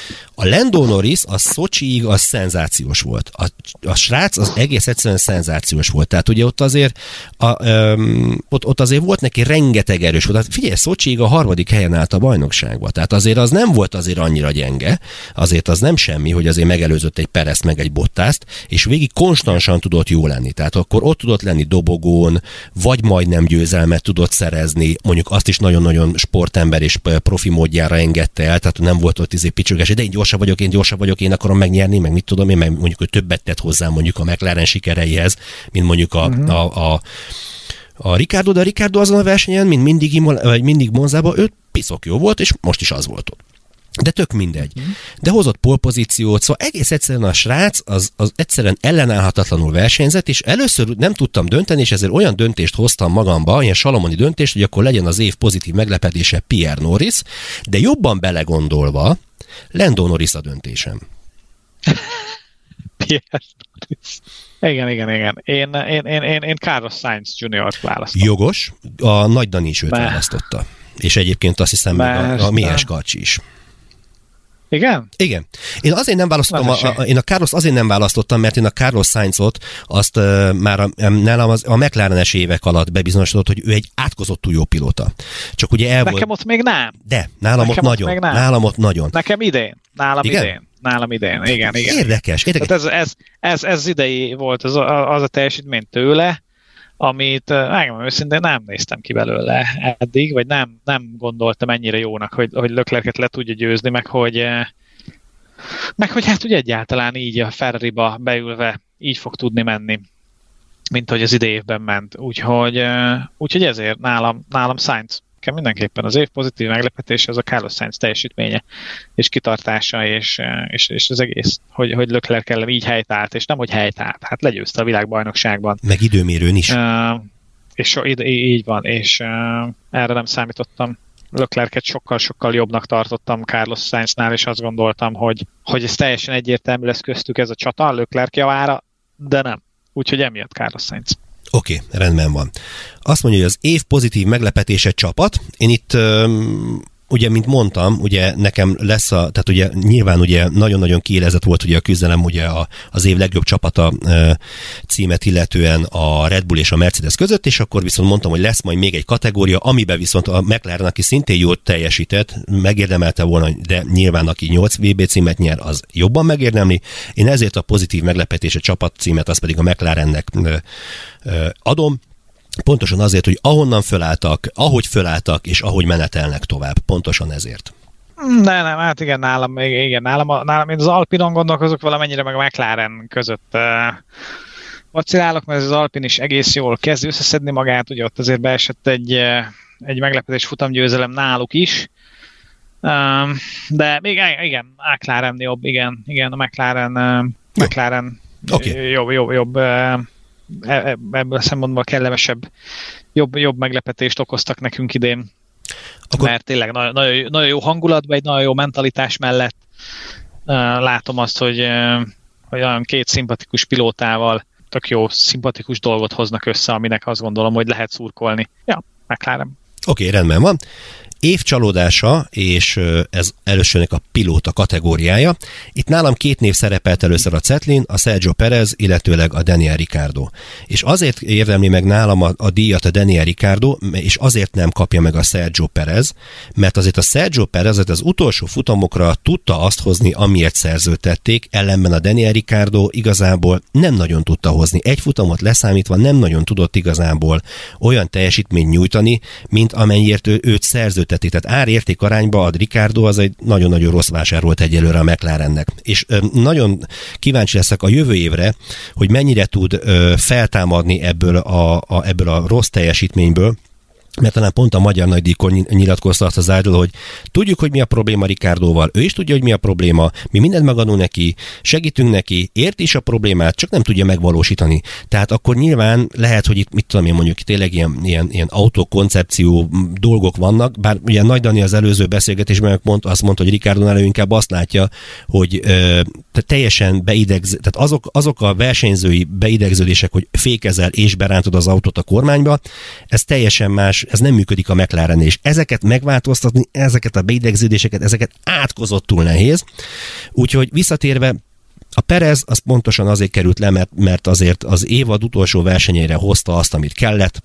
A Lando Norris a Szocsiig az szenzációs volt. A, a srác az egész egyszerűen szenzációs volt. Tehát ugye ott azért a, öm, ott, ott azért volt neki rengeteg erős volt. Tehát figyelj, Szocsiig a harmadik helyen állt a bajnokságban. Tehát azért az nem volt azért annyira gyenge, azért az nem semmi, hogy azért megelőzött egy Perezt meg egy Bottaszt, és végig konstansan tudott jó lenni. Tehát akkor ott tudott lenni dobogón, vagy majdnem győzelmet tudott szerezni, mondjuk azt is nagyon-nagyon sportember és profi módjára engedte el, tehát nem volt ott izé picsőgás, de én gyorsabb vagyok, én gyorsabb vagyok, én akarom megnyerni, meg mit tudom én, meg mondjuk, hogy többet tett hozzá mondjuk a McLaren sikereihez, mint mondjuk a, uh-huh. a, a, a Ricardo, de a Ricardo azon a versenyen, mint mindig, vagy mindig Monzában, ő piszok jó volt, és most is az volt ott. De tök mindegy. Uh-huh. De hozott polpozíciót, szóval egész egyszerűen a srác az, az egyszerűen ellenállhatatlanul versenyzett, és először nem tudtam dönteni, és ezért olyan döntést hoztam magamba, ilyen salomoni döntést, hogy akkor legyen az év pozitív meglepetése Pierre Norris, de jobban belegondolva, Lando Norris a döntésem. Pierre Norris. Igen, igen, igen. Én, én, én, én, én Carlos Sainz juniort választom. Jogos, a Nagy Dani is őt Be. választotta. És egyébként azt hiszem, még a, a Mihály Karcsi is. Igen? Igen. Én azért nem választottam, a, a, én a Carlos azért nem választottam, mert én a Carlos Sainzot azt uh, már a, nálam az, a McLaren-es évek alatt bebizonyosodott, hogy ő egy átkozottú jó pilóta. Csak ugye el Nekem volt... ott még nem. De, nálam Nekem ott, ott nagyon. Nálam ott nagyon. Nekem idén. Nálam igen? idén. Nálam idén. Igen, igen. Érdekes. érdekes. Ez, ez, ez, ez idei volt az a, az a teljesítmény tőle, amit megmondom őszintén nem néztem ki belőle eddig, vagy nem, nem gondoltam ennyire jónak, hogy, hogy Leclerc-et le tudja győzni, meg hogy meg hogy hát ugye egyáltalán így a Ferrariba beülve így fog tudni menni, mint hogy az idei évben ment. Úgyhogy, úgyhogy ezért nálam, nálam Sainz. Mindenképpen az év pozitív meglepetése az a Carlos Sainz teljesítménye, és kitartása, és, és, és az egész, hogy, hogy Leclerc ellen így helytált, és nem, hogy helytált, hát legyőzte a világbajnokságban. Meg időmérőn is. Uh, és so, így, így van, és uh, erre nem számítottam. Leclerc-et sokkal-sokkal jobbnak tartottam Carlos Sainznál, és azt gondoltam, hogy, hogy ez teljesen egyértelmű lesz köztük ez a csata, Leclerc javára, de nem. Úgyhogy emiatt Carlos Sainz. Oké, okay, rendben van. Azt mondja, hogy az év pozitív meglepetése csapat. Én itt um, ugye, mint mondtam, ugye nekem lesz a, tehát ugye nyilván ugye nagyon-nagyon kiélezett volt ugye a küzdelem ugye a, az év legjobb csapata e, címet illetően a Red Bull és a Mercedes között, és akkor viszont mondtam, hogy lesz majd még egy kategória, amiben viszont a McLaren, aki szintén jól teljesített, megérdemelte volna, de nyilván aki nyolc vé bé címet nyer, az jobban megérdemli. Én ezért a pozitív meglepetés a csapat címet, az pedig a McLarennek e, e, adom. Pontosan azért, hogy ahonnan fölálltak, ahogy fölálltak, és ahogy menetelnek tovább. Pontosan ezért. Nem, nem, hát igen, nálam, igen, nálam, nálam én az Alpinon gondolkozok valamennyire, meg a McLaren között uh, vacilálok, mert az Alpin is egész jól kezd összeszedni magát, ugye ott azért beesett egy, egy meglepetés futamgyőzelem náluk is, um, de még igen, McLaren jobb, igen, igen, a McLaren, uh, McLaren okay. jobb, jobb, jobb uh, ebből a szempontból kellemesebb, jobb, jobb meglepetést okoztak nekünk idén. Akkor... Mert tényleg nagyon, nagyon, nagyon jó hangulatban, egy nagyon jó mentalitás mellett uh, látom azt, hogy, uh, hogy olyan két szimpatikus pilótával tök jó, szimpatikus dolgot hoznak össze, aminek azt gondolom, hogy lehet szurkolni. Ja, McLaren. Oké, okay, rendben van. Év csalódása, és ez elősőnek a pilóta kategóriája. Itt nálam két név szerepelt először a cetlin, a Sergio Perez, illetőleg a Daniel Ricciardo. És azért érdemli meg nálam a, a díjat a Daniel Ricciardo, és azért nem kapja meg a Sergio Perez, mert azért a Sergio Perez az utolsó futamokra tudta azt hozni, amiért szerződtették, ellenben a Daniel Ricciardo igazából nem nagyon tudta hozni. Egy futamot leszámítva nem nagyon tudott igazából olyan teljesítményt nyújtani, mint amennyiért ő, őt szerződtették. Tehát árérték arányba a Ricciardo az egy nagyon-nagyon rossz vásár volt egyelőre a McLarennek. És ö, nagyon kíváncsi leszek a jövő évre, hogy mennyire tud ö, feltámadni ebből a, a, ebből a rossz teljesítményből, mert talán pont a magyar nagydíjkor nyilatkozta azt az Idol, hogy tudjuk, hogy mi a probléma Ricciardoval, ő is tudja, hogy mi a probléma, mi mindent megadunk neki, segítünk neki, ért is a problémát, csak nem tudja megvalósítani. Tehát akkor nyilván lehet, hogy itt, mit tudom én mondjuk, tényleg ilyen, ilyen, ilyen autókoncepció dolgok vannak, bár ugye Nagy Dani az előző beszélgetésben mond, azt mondta, hogy Ricciardonál ő inkább azt látja, hogy ö, teljesen beidegz, tehát azok, azok a versenyzői beidegződések, hogy fékezel és berántod az autót a kormányba, ez teljesen más, ez nem működik a McLaren, és ezeket megváltoztatni, ezeket a beidegződéseket, ezeket átkozottul nehéz. Úgyhogy visszatérve, a Perez az pontosan azért került le, mert, mert azért az évad utolsó versenyére hozta azt, amit kellett,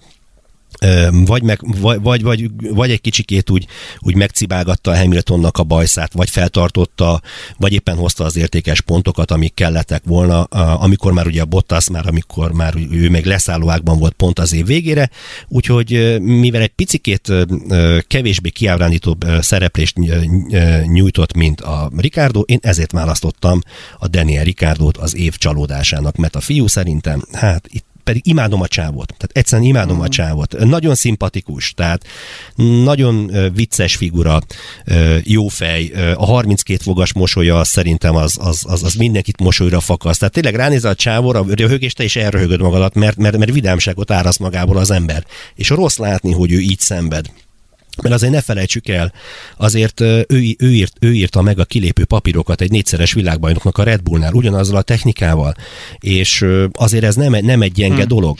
vagy, meg, vagy, vagy, vagy, vagy egy kicsikét úgy, úgy megcibálgatta a Hamiltonnak a bajszát, vagy feltartotta, vagy éppen hozta az értékes pontokat, amik kellettek volna, amikor már ugye a Bottas, már amikor már ő még leszállóákban volt pont az év végére, úgyhogy mivel egy picikét kevésbé kiábrándítóbb szereplést nyújtott, mint a Ricciardo, én ezért választottam a Daniel Ricciardót az év csalódásának, mert a fiú szerintem, hát itt pedig imádom a csávot. Tehát egyszerűen imádom mm. a csávot. Nagyon szimpatikus, tehát nagyon vicces figura, jó fej, a harminckét fogas mosolya szerintem az, az, az, az mindenkit mosolyra fakaszt. Tehát tényleg ránézel a csávóra, röhög, és te is elröhögöd magadat, mert, mert, mert vidámságot árasz magából az ember. És rossz látni, hogy ő így szenved. Mert azért ne felejtsük el, azért ő, ő, írt, ő írta meg a kilépő papírokat egy négyszeres világbajnoknak a Red Bullnál, ugyanazzal a technikával, és azért ez nem, nem egy gyenge hmm. dolog.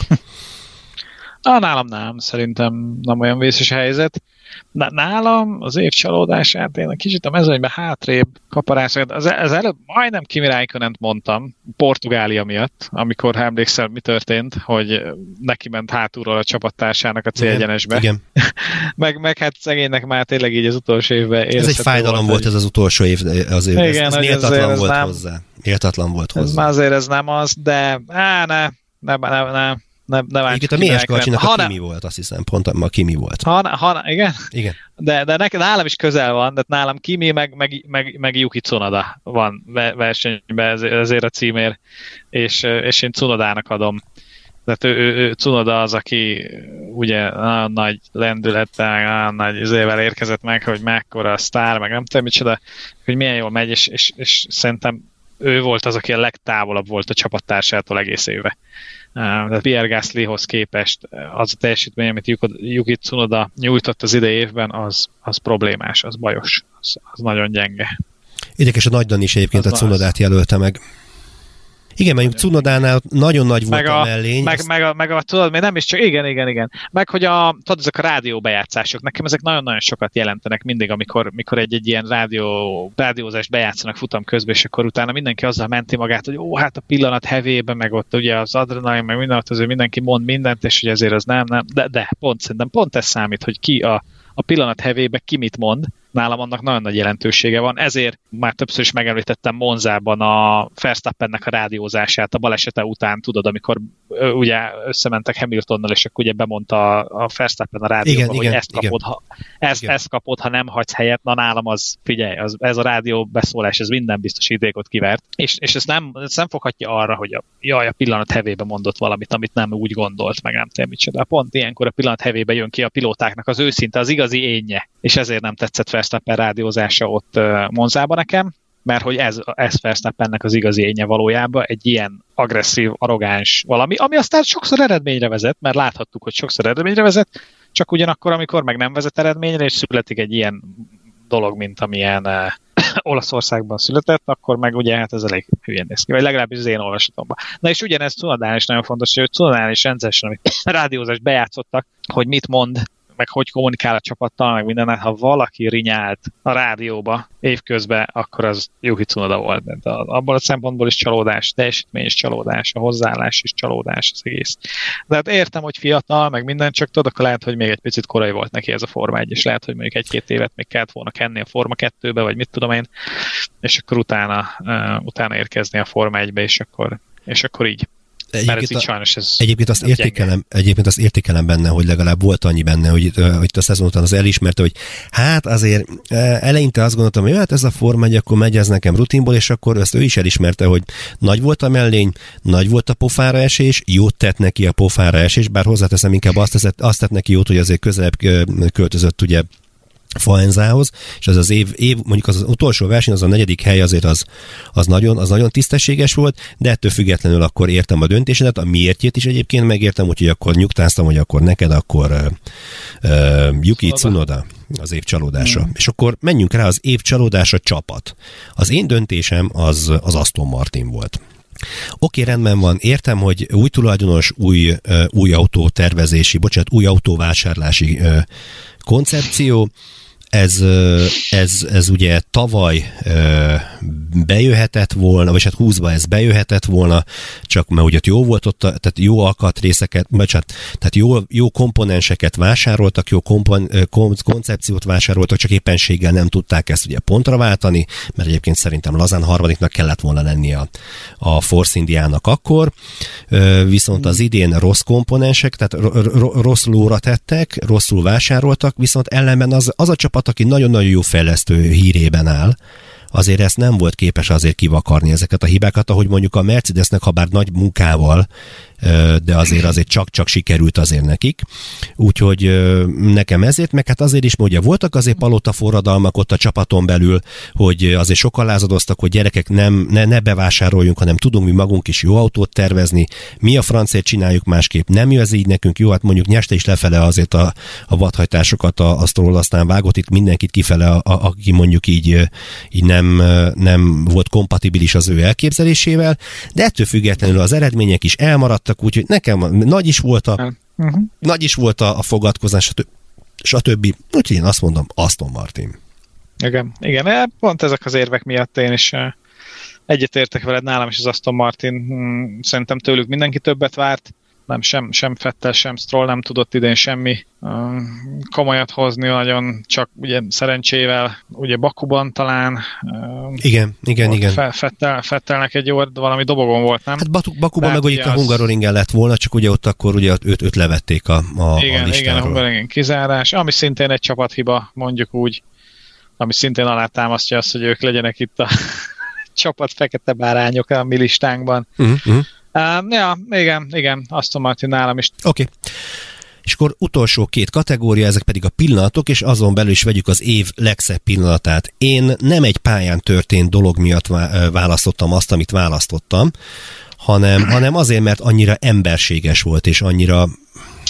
Ah, nálam nem, szerintem nem olyan vészes helyzet. Nálam az év csalódását én a kicsit a mezőnyben hátrébb kaparásokat, az, az előbb majdnem Kimi Räikkönent mondtam, Portugália miatt, amikor emlékszel, mi történt, hogy neki ment hátulról a csapattársának a célegyenesbe. Igen. meg, meg hát szegénynek már tényleg így az utolsó évben ez egy fájdalom volt, volt ez az utolsó év, azért igen, ez, ez méltatlan ez volt nem, hozzá. Méltatlan volt hozzá. Ez már azért ez nem az, de á, ne, ne, ne, ne. Nem, nem Egyébként a Méhes Karcsinak a Kimi volt, azt hiszem, pont a Kimi volt. Ha, ha, igen? Igen. De, de nekem, nálam is közel van, de nálam Kimi meg, meg, meg, meg Yuki Tsunoda van versenyben ezért a címért, és, és én Tsunodának adom. Tehát ő, ő, ő Tsunoda az, aki ugye nagyon nagy lendülettel, nagyon nagy üzével érkezett meg, hogy mekkora a sztár, meg nem tudom micsoda, hogy milyen jól megy, és, és, és szerintem ő volt az, aki a legtávolabb volt a csapattársától egész éve. Tehát Pierre Gaslyhoz képest az a teljesítmény, amit Yuki Tsunoda nyújtott az idei évben, az, az problémás, az bajos, az, az nagyon gyenge. Érdekes, a Nagy Dani is egyébként az a Tsunodát jelölte meg. Igen, mondjuk Cunodánál nagyon nagy volt a, a mellény. Meg, azt... meg, a, meg a, tudod, még nem is csak, igen, igen, igen. Meg, hogy a, tudod, ezek a rádióbejátszások, nekem ezek nagyon-nagyon sokat jelentenek mindig, amikor, amikor egy-egy ilyen rádió, rádiózást bejátszanak futam közben, és akkor utána mindenki azzal menti magát, hogy ó, hát a pillanat hevébe, meg ott ugye az adrenalin, meg minden, ott azért mindenki mond mindent, és hogy ezért az nem, nem, de, de pont szerintem pont ez számít, hogy ki a, a pillanat hevébe ki mit mond. Nálam annak nagyon nagy jelentősége van, ezért már többször is megemlítettem Monzában a Verstappennek a rádiózását a balesete után, tudod, amikor ugye összementek Hamiltonnal, és akkor ugye bemondta a Verstappen a rádióba, igen, hogy igen, ezt, kapod, ha, ezt, ezt kapod, ha nem hagysz helyet, na nálam az, figyelj, az, ez a rádió beszólás, ez minden biztosítékot kivert, és, és ezt, nem, ezt nem foghatja arra, hogy a, jaj, a pillanat hevébe mondott valamit, amit nem úgy gondolt, meg nem tudom micsoda. Pont ilyenkor a pillanat hevébe jön ki a pilótáknak az őszinte, az igazi énje, és ezért nem tetszett Verstappen rádiózása ott uh, Monzában nekem, mert hogy ez, ez Verstappennek az igazi énje valójában egy ilyen agresszív, arrogáns valami, ami aztán sokszor eredményre vezet, mert láthattuk, hogy sokszor eredményre vezet, csak ugyanakkor, amikor meg nem vezet eredményre, és születik egy ilyen dolog, mint amilyen uh, Olaszországban született, akkor meg ugye hát ez elég hülyén néz ki, vagy legalábbis az én olvasatomban. Na és ugyanez Cunodán is nagyon fontos, hogy Cunodán is rendszeresen, amit rádiózást bejátszottak, hogy mit mond, meg hogy kommunikál a csapattal, meg minden, ha valaki rinyált a rádióba évközben, akkor az Yuki Tsunoda volt. De abban a szempontból is csalódás, teljesítmény is csalódás, a hozzáállás is csalódás, az egész. De hát értem, hogy fiatal, meg minden, csak tudod, akkor lehet, hogy még egy picit korai volt neki ez a Forma egy, és lehet, hogy mondjuk egy-két évet még kellett volna kenni a Forma kettőbe, vagy mit tudom én, és akkor utána, uh, utána érkezni a Forma egybe, és akkor, és akkor így. Egyébként, a, sajnos ez egyébként, azt értékelem, egyébként azt értékelem benne, hogy legalább volt annyi benne, hogy, hogy a szezon után az elismerte, hogy hát azért eleinte azt gondoltam, hogy hát ez a Forma egy, akkor megy ez nekem rutinból, és akkor ezt ő is elismerte, hogy nagy volt a mellény, nagy volt a pofára esés, jót tett neki a pofára esés, bár hozzáteszem, inkább azt tett, azt tett neki jót, hogy azért közelebb költözött ugye Faenzához, és az az év, év, mondjuk az, az utolsó verseny, az a negyedik hely azért az, az, nagyon, az nagyon tisztességes volt, de ettől függetlenül akkor értem a döntésedet, a miértjét is egyébként megértem, úgyhogy akkor nyugtáztam, hogy akkor neked akkor uh, uh, Yuki Tsunoda az év csalódása. Mm. És akkor menjünk rá az év csalódása csapat. Az én döntésem az, az Aston Martin volt. Oké, okay, rendben van, értem, hogy új tulajdonos, új, uh, új autótervezési, bocsánat, új autóvásárlási uh, koncepció, Ez, ez, ez ugye tavaly bejöhetett volna, vagy hát húszba ez bejöhetett volna, csak mert ugye jó volt ott, tehát jó alkatrészeket, vagy hát, tehát jó, jó komponenseket vásároltak, jó kompon, koncepciót vásároltak, csak éppenséggel nem tudták ezt ugye pontra váltani, mert egyébként szerintem lazán harmadiknak kellett volna lenni a, a Force Indiának akkor, viszont az idén rossz komponensek, tehát rossz lóra tettek, rosszul vásároltak, viszont ellenben az, az a csapat, aki nagyon-nagyon jó fejlesztő hírében áll, azért ezt nem volt képes azért kivakarni ezeket a hibákat, ahogy mondjuk a Mercedesnek, ha bár nagy munkával, de azért azért csak-csak sikerült azért nekik. Úgyhogy nekem ezért, meg hát azért is, ugye voltak azért palota forradalmak ott a csapaton belül, hogy azért sokan lázadoztak, hogy gyerekek nem, ne, ne bevásároljunk, hanem tudunk mi magunk is jó autót tervezni, mi a francért csináljuk másképp, nem jó ez így nekünk, jó, hát mondjuk nyeste is lefele azért a, a vadhajtásokat a, a Stroll, aztán vágott itt mindenkit kifele, a, a, aki mondjuk így, így nem, nem volt kompatibilis az ő elképzelésével, de ettől függetlenül az eredmények is elmaradtak, úgyhogy nekem nagy is volt a, uh-huh. nagy is volt a, a fogadkozás, stb. Úgyhogy én azt mondom, Aston Martin. Igen, igen, pont ezek az érvek miatt én is egyetértek veled, nálam is az Aston Martin, szerintem tőlük mindenki többet várt, nem sem, sem Vettel, sem Stroll nem tudott idén semmi uh, komolyat hozni, nagyon csak ugye szerencsével, ugye Bakuban talán. Uh, igen, igen, igen. Vettel, Vettelnek egy jó, valami dobogon volt, nem? Hát Bakuban meg ugye itt az... a Hungaroringen lett volna, csak ugye ott akkor ugye őt, őt levették a, a, igen, a listáról. Igen, a Hungaroringen kizárás, ami szintén egy csapathiba, mondjuk úgy, ami szintén alátámasztja azt, hogy ők legyenek itt a csapat fekete bárányok a mi listánkban. Uh-huh, uh-huh. Uh, ja, igen, igen, Aston Martin nálam is. Oké. Okay. És akkor utolsó két kategória, ezek pedig a pillanatok, és azon belül is vegyük az év legszebb pillanatát. Én nem egy pályán történt dolog miatt választottam azt, amit választottam, hanem, hanem azért, mert annyira emberséges volt, és annyira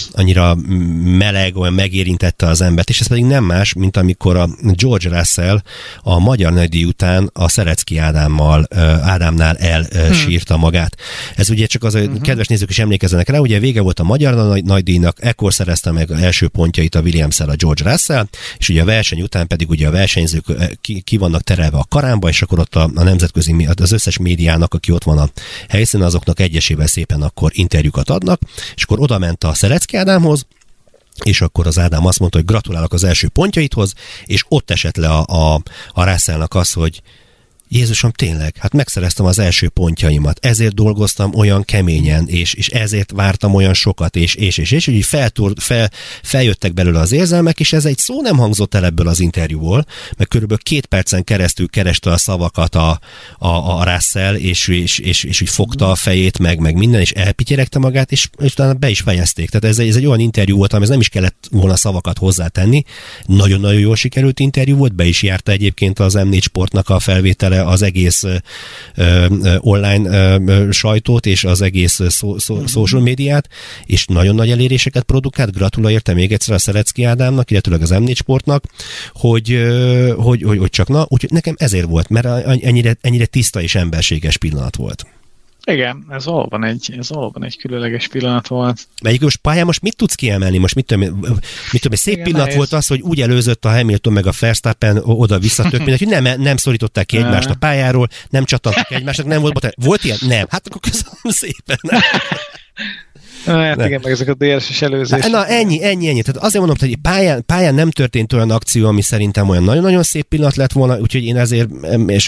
annyira meleg, olyan megérintette az embert, és ez pedig nem más, mint amikor a George Russell a magyar nagydíj után a Szerecki Ádámmal, Ádámnál elsírta magát. Ez ugye csak az, uh-huh. kedves nézők is emlékezzenek rá, ugye vége volt a magyar nagydíjnak, ekkor szerezte meg az első pontjait a Williams-szel a George Russell, és ugye a verseny után pedig ugye a versenyzők ki, ki vannak terelve a karámba, és akkor ott a, a nemzetközi, az összes médiának, aki ott van a helyszínen, azoknak egyesével szépen akkor interjúkat adnak, és akkor oda ment a Szerecki Ádámhoz, és akkor az Ádám azt mondta, hogy gratulálok az első pontjaithoz, és ott esett le a, a, a Russellnak az, hogy Jézusom, tényleg, hát megszereztem az első pontjaimat, ezért dolgoztam olyan keményen, és, és ezért vártam olyan sokat, és, és, és, és, és feltúr, fel, feljöttek belőle az érzelmek, és ez egy szó nem hangzott el ebből az interjúból, mert körülbelül két percen keresztül kereste a szavakat a, a, a Russell, és, és, és, és úgy fogta a fejét, meg, meg minden, és elpityeregte magát, és, és utána be is fejezték. Tehát ez, ez egy olyan interjú volt, amihez nem is kellett volna szavakat hozzátenni. Nagyon-nagyon jól sikerült interjú volt, be is járta egyébként az em négy Sportnak a felvétele az egész uh, uh, online uh, sajtót és az egész so, so, social médiát, és nagyon nagy eléréseket produkált. Gratulál érte még egyszer a Szerecki Ádámnak, illetőleg az em négy Sportnak, hogy, uh, hogy, hogy, hogy csak na, úgyhogy nekem ezért volt, mert ennyire, ennyire tiszta és emberséges pillanat volt. Igen, ez valóban egy, ez valóban egy különleges pillanat volt. Melyikos pályán most mit tudsz kiemelni? Most mit tudom, mit tudom egy szép igen, pillanat nehéz. Volt az, hogy úgy előzött a Hamilton meg a Verstappen oda-vissza tök mindegy, hogy nem, nem szorították ki egymást a pályáról, nem csattantak egymásnak, nem volt botrány. Volt ilyen? Nem. Hát akkor köszönöm szépen. Hát nem. Igen, meg ezek a dé er es-es előzések. Na, ennyi, ennyi, ennyi. Tehát azért mondom, hogy pályán, pályán nem történt olyan akció, ami szerintem olyan nagyon-nagyon szép pillanat lett volna, úgyhogy én ezért, és,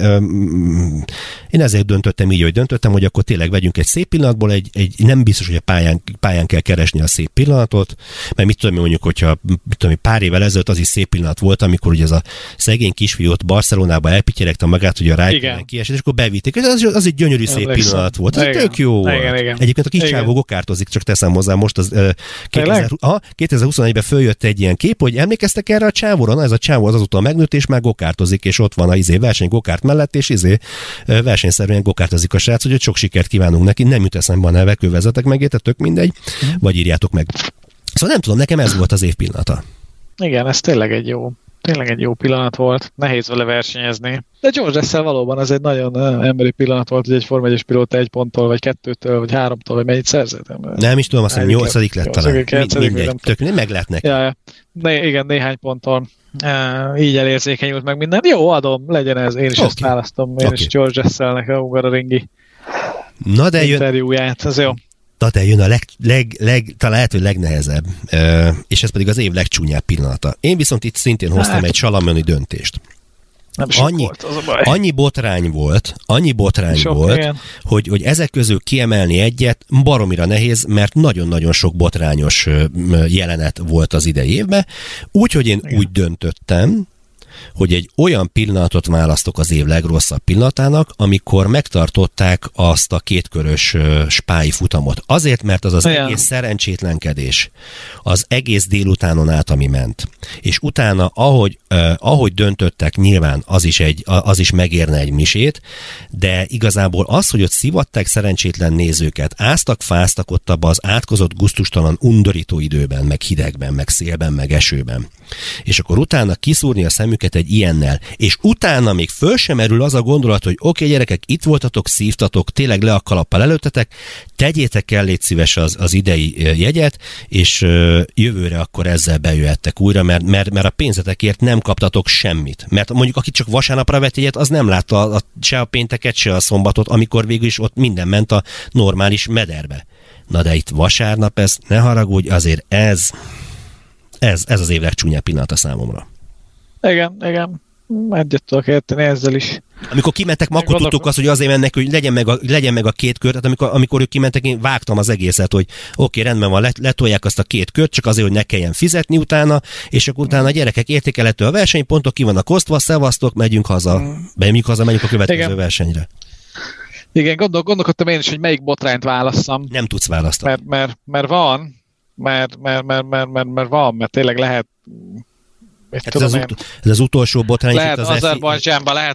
én ezért döntöttem így, hogy döntöttem, hogy akkor tényleg vegyünk egy szép pillanatból, egy, egy nem biztos, hogy a pályán, pályán kell keresni a szép pillanatot, mert mit tudom, mondjuk, hogyha mit tudom, pár évvel ezelőtt az is szép pillanat volt, amikor ugye az a szegény kisfiú ott Barcelonába elpityeregte magát, hogy a Rájtőnek kiesett, és akkor bevitték. Ez az, az egy gyönyörű szép igen, pillanat volt. Ez tök jó volt. Igen, igen. Egyébként a kis csávó gokártozik, csak teszem hozzá most az uh, kétezer-huszonegyben följött egy ilyen kép, hogy emlékeztek erre a csávóra? Na, ez a csávó az azóta megnőtt, és már gokártozik, és ott van a izé verseny gokárt mellett, és izé uh, versenyszerűen gokártozik a srác, hogy sok sikert kívánunk neki, nem jut eszembe a neve, kövezetek meg, érte, tök mindegy, mm. vagy írjátok meg. Szóval nem tudom, nekem ez volt az év pillanata. Igen, ez tényleg egy jó, tényleg egy jó pillanat volt. Nehéz vele versenyezni. De George Russell valóban az egy nagyon uh, emberi pillanat volt, hogy egy Forma egyes pilóta egy ponttól, vagy kettőtől, vagy háromtól, vagy mennyit szerzett. Nem is tudom, azt hiszem nyolcadik lett talán. Mindegy, tök meg lehet neki. Ja, ja. Né, igen, néhány ponttól uh, így elérzékenyült meg minden. Jó, adom, legyen ez. Én is okay. Ezt választom. Én okay. is George Russellnek a Hungaroringi interjúját. Ez jó. Na de jön a leg, leg, leg, talán lehet, hogy legnehezebb, uh, és ez pedig az év legcsúnyább pillanata. Én viszont itt szintén hoztam hát. egy salamoni döntést. Annyi, volt, az annyi botrány volt, annyi botrány sok, volt, hogy, hogy ezek közül kiemelni egyet baromira nehéz, mert nagyon-nagyon sok botrányos jelenet volt az idei évben. Úgyhogy én igen. úgy döntöttem, hogy egy olyan pillanatot választok az év legrosszabb pillanatának, amikor megtartották azt a kétkörös uh, spái futamot. Azért, mert az az olyan. egész szerencsétlenkedés, az egész délutánon át, ami ment. És utána, ahogy, uh, ahogy döntöttek, nyilván az is, egy, az is megérne egy misét, de igazából az, hogy ott szivatták szerencsétlen nézőket, áztak, fáztak ott abba az átkozott, gusztustalan, undorító időben, meg hidegben, meg szélben, meg esőben. És akkor utána kiszúrni a szemüket egy ilyennel, és utána még föl sem merül az a gondolat, hogy oké, okay, gyerekek, itt voltatok, szívtatok, tényleg le a kalappal előttetek, tegyétek el, légy szíves az, az idei jegyet, és uh, jövőre akkor ezzel bejöhettek újra, mert, mert, mert a pénzetekért nem kaptatok semmit. Mert mondjuk, aki csak vasárnapra vett jegyet, az nem látta a, a, se a pénteket, se a szombatot, amikor végül is ott minden ment a normális mederbe. Na de itt vasárnap ez, ne haragudj, azért ez... Ez, ez az év legcsúnyább pillanata számomra. Igen, igen. Egyet tudok érteni ezzel is. Amikor kimentek, akkor gondolok... tudtuk azt, hogy azért mennek, hogy legyen meg a, legyen meg a két kör. Tehát amikor, amikor ők kimentek, én vágtam az egészet, hogy oké, okay, rendben van, letolják azt a két kört, csak azért, hogy ne kelljen fizetni utána, és akkor utána a gyerekek értékelhető a versenypontok, ki vannak osztva, szevasztok, megyünk haza. Mm. Megyünk haza, megyünk a következő igen. versenyre. Igen, gondol, gondolkodtam én is, hogy melyik botrányt válasszam. Nem tudsz választani. Mert, mert, mert van, Mert, mert, mert, mert, mert, mert van, mert tényleg lehet... Hát ez, az ut- ez az utolsó botrány. Lehet az Azerbajdzsánban, lehet a,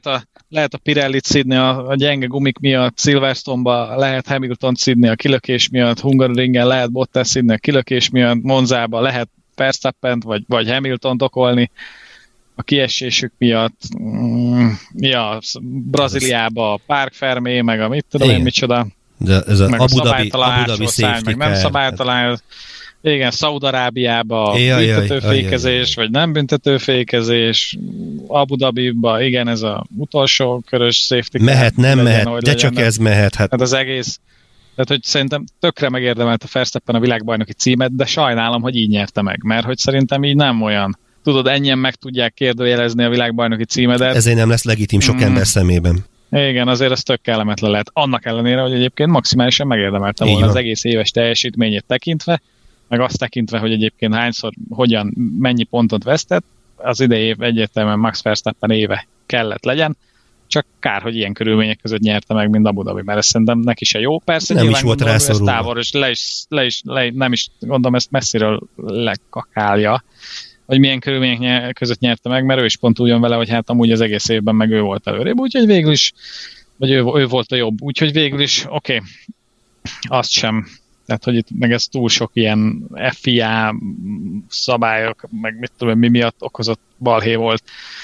lehet a Pirellit szidni a, a gyenge gumik miatt, Silverstone-ba lehet Hamilton szidni a kilökés miatt, Hungaroringen lehet Bottas szidni a kilökés miatt, Monzába lehet Verstappent vagy, vagy Hamiltont okolni a kiesésük miatt. Mm, ja, Brazíliába Park Fermé, meg a mit tudom én micsoda. De ez a meg Abu a Dhabi, Abu Dhabi száll, meg nem szabálytalan. Igen, Szaúd-Arábiába büntetőfékezés, vagy nem büntetőfékezés, Abu Dhabiba, igen, ez az utolsó körös safety car. Mehet, nem legyen, mehet, de legyen, csak ez mehet. Hát. hát az egész, tehát hogy szerintem tökre megérdemelt a Verstappen a világbajnoki címet, de sajnálom, hogy így nyerte meg, mert hogy szerintem így nem olyan. Tudod, ennyien meg tudják kérdőjelezni a világbajnoki címedet. Ezért nem lesz legitim sok mm. ember szemében. Igen, azért az tök kellemetlen lehet. Annak ellenére, hogy egyébként maximálisan megérdemelte volna az egész éves teljesítményét tekintve, meg azt tekintve, hogy egyébként hányszor, hogyan, mennyi pontot vesztett, az idei év egyértelműen Max Verstappen éve kellett legyen, csak kár, hogy ilyen körülmények között nyerte meg, mint Abu Dhabi, mert ezt szerintem neki se jó. Persze nem is volt rászorulva. Távol, és le is, le is le, nem is, gondolom, ezt messziről lekakálja, hogy milyen körülmények között nyerte meg, mert ő is pont úgy jön vele, hogy hát amúgy az egész évben meg ő volt előrébb, úgyhogy végül is, vagy ő, ő volt a jobb, úgyhogy végül is, oké, okay, azt sem. Tehát, hogy itt meg ez túl sok ilyen F I A szabályok, meg mit tudom, mi miatt okozott balhé volt.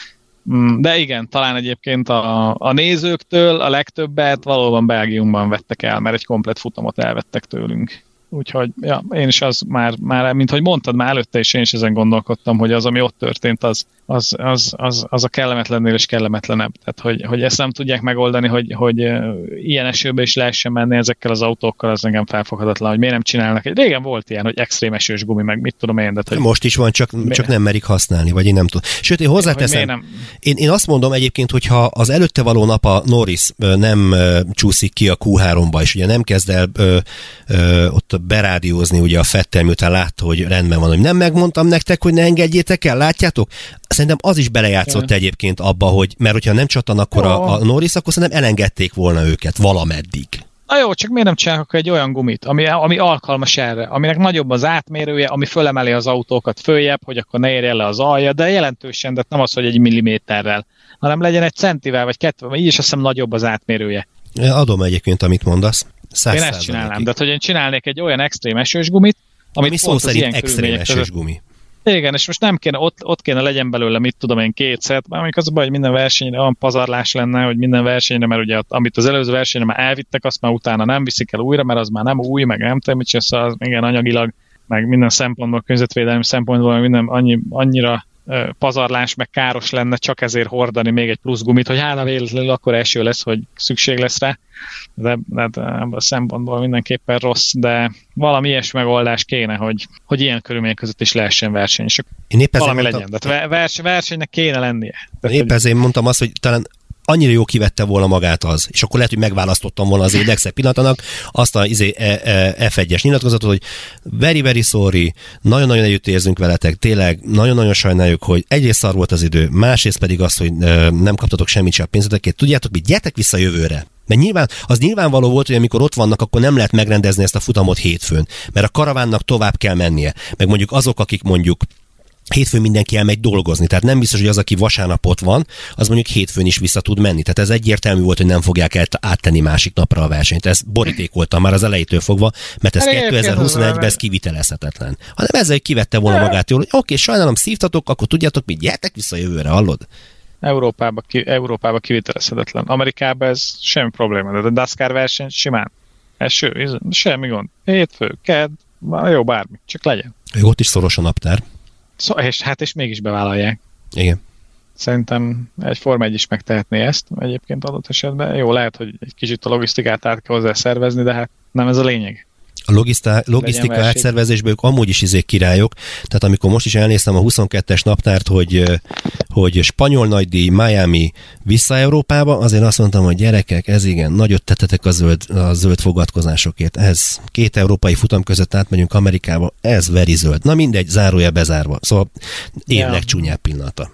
De igen, talán egyébként a, a nézőktől a legtöbbet valóban Belgiumban vettek el, mert egy komplett futamot elvettek tőlünk. Úgyhogy, ja, én is az már, már, mint hogy mondtad már előtte is, én is ezen gondolkodtam, hogy az, ami ott történt, az, az, az, az, az a kellemetlennél is kellemetlenebb. Tehát, hogy, hogy ezt nem tudják megoldani, hogy, hogy ilyen esőbe is lehessen menni ezekkel az autókkal, az engem felfoghatatlan, hogy miért nem csinálnak. Egy régen volt ilyen, hogy extrém esős gumi, meg mit tudom én. De, hogy most is van, csak, csak nem merik használni, vagy én nem tudom. Sőt, én hozzáteszem, nem... én, én azt mondom egyébként, hogy ha az előtte való nap a Norris nem csúszik ki a Q háromba, és ugye nem kezd el ö, ö, ott berádiózni ugye a Vettel, miután látta, hogy rendben van, hogy nem megmondtam nektek, hogy ne engedjétek el, látjátok? Szerintem az is belejátszott ja. egyébként abba, hogy, mert hogyha nem csattan akkor a, a Norris, akkor szerintem elengedték volna őket valameddig. Na jó, csak miért nem csinálok egy olyan gumit, ami, ami alkalmas erre, aminek nagyobb az átmérője, ami fölemeli az autókat följebb, hogy akkor ne érje le az alja, de jelentősen, de nem az, hogy egy milliméterrel, hanem legyen egy centivel, vagy kettő, így is azt hiszem nagyobb az átmérője. Adom egyébként, amit mondasz. Én ezt csinálnám, de hogy én csinálnék egy olyan extrém esős gumit, amit ami szó szerint extrém esős gumi. Igen, és most nem kéne, ott, ott kéne legyen belőle, mit tudom én, két szett, amikor az a baj, hogy minden versenyre olyan pazarlás lenne, hogy minden versenyre, mert ugye amit az előző versenyre már elvittek, azt már utána nem viszik el újra, mert az már nem új, meg nem tudom, mit csinálsz, az igen, anyagilag, meg minden szempontból, környezetvédelmi szempontból, minden annyi, annyira pazarlás, meg káros lenne csak ezért hordani még egy plusz gumit, hogy hála véletlenül akkor eső lesz, hogy szükség lesz rá. De, de ebből a szempontból mindenképpen rossz, de valami ilyes megoldás kéne, hogy, hogy ilyen körülmények között is lehessen verseny, és valami mondtam, legyen. De vers, versenynek kéne lennie. Tehát, épp hogy... ezért mondtam azt, hogy talán annyira jó kivette volna magát az, és akkor lehet, hogy megválasztottam volna az legszebb pillanatának azt a izé, F egyes nyilatkozatot, hogy very, very sorry, nagyon-nagyon együtt érzünk veletek, tényleg nagyon-nagyon sajnáljuk, hogy egyrészt szar volt az idő, másrészt pedig az, hogy nem kaptatok semmit sem a pénzetekért. Tudjátok mit, gyertek vissza jövőre. Mert nyilván, az nyilvánvaló volt, hogy amikor ott vannak, akkor nem lehet megrendezni ezt a futamot hétfőn, mert a karavánnak tovább kell mennie. Meg mondjuk azok, akik mondjuk hétfőn mindenki elmegy dolgozni, tehát nem biztos, hogy az, aki vasárnap ott van, az mondjuk hétfőn is vissza tud menni. Tehát ez egyértelmű volt, hogy nem fogják áttenni másik napra a versenyt. Ez borítékoltam már az elejétől fogva, mert ez kétezer-huszonegyben ez kivitelezhetetlen. Hanem ezzel kivette volna magát jól, hogy oké, okay, sajnálom, szívtatok, akkor tudjátok mit, gyertek vissza jövőre, hallod? Európába, ki, Európába kivitelezhetetlen. Amerikában ez semmi probléma, de a NASCAR verseny simán. Eső, semmi gond. Hétfő, kedd, jó, bármi, csak legyen. Ő ott is szoros a naptár. Szó, és, hát és mégis bevállalják. Igen. Szerintem egy Forma egy is megtehetné ezt, egyébként adott esetben. Jó, lehet, hogy egy kicsit a logisztikát át kell hozzá szervezni, de hát nem ez a lényeg. A logisztika, logisztika átszervezésből ők amúgy is izék királyok, tehát amikor most is elnéztem a huszonkettes naptárt, hogy, hogy spanyol nagydíj, Miami vissza Európába, azért azt mondtam, hogy gyerekek, ez igen, nagyot tettetek a zöld, a zöld fogadkozásokért. Ez két európai futam között átmegyünk Amerikába, ez veri zöld. Na mindegy, zárója bezárva. Szóval év ja. legcsúnyább pillanata.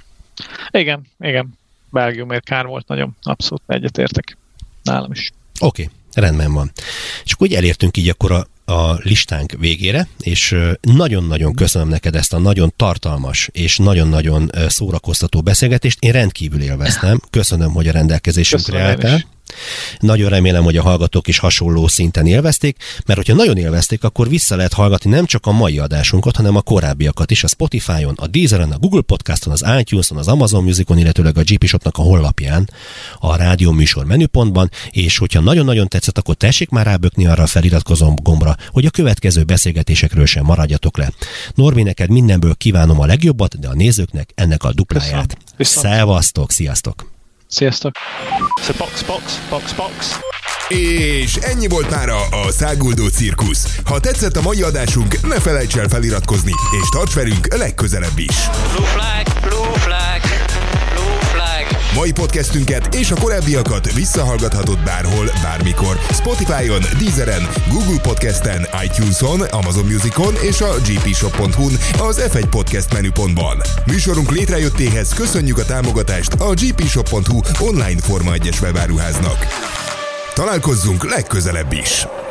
Igen, igen. Belgiumért kár volt nagyon. Abszolút egyetértek. Nálam is. Oké. Okay. Rendben van. És akkor úgy elértünk így akkor a a listánk végére, és nagyon-nagyon köszönöm neked ezt a nagyon tartalmas és nagyon-nagyon szórakoztató beszélgetést. Én rendkívül élveztem. Köszönöm, hogy a rendelkezésünkre álltál. Nagyon remélem, hogy a hallgatók is hasonló szinten élvezték, mert hogyha nagyon élvezték, akkor vissza lehet hallgatni nem csak a mai adásunkat, hanem a korábbiakat is a Spotify-on, a Deezeren, a Google Podcaston, az iTunes-on, az Amazon Musicon, illetőleg a gé pé Shopnak a honlapján, a rádió műsor menüpontban, és hogyha nagyon-nagyon tetszett, akkor tessék már rábökni arra a feliratkozó gombra, hogy a következő beszélgetésekről sem maradjatok le. Norbi, neked mindenből kívánom a legjobbat, de a nézőknek ennek a dupláját. Szevasztok, sziasztok! Sziasztok! So box, box, box, box. És ennyi volt mára a Száguldó Cirkusz. Ha tetszett a mai adásunk, ne felejts el feliratkozni, és tarts velünk legközelebb is. Blue flag, blue flag, blue flag. Mai podcastünket és a korábbiakat visszahallgathatod bárhol, bármikor. Spotify-on, Deezeren, Google Podcasten, iTunes-on, Amazon Musicon és a gé pé shop pont hu-n az ef egy Podcast menüpontban. Műsorunk létrejöttéhez köszönjük a támogatást a gé pé shop pont hu online Forma egyes webáruháznak. Találkozzunk legközelebb is!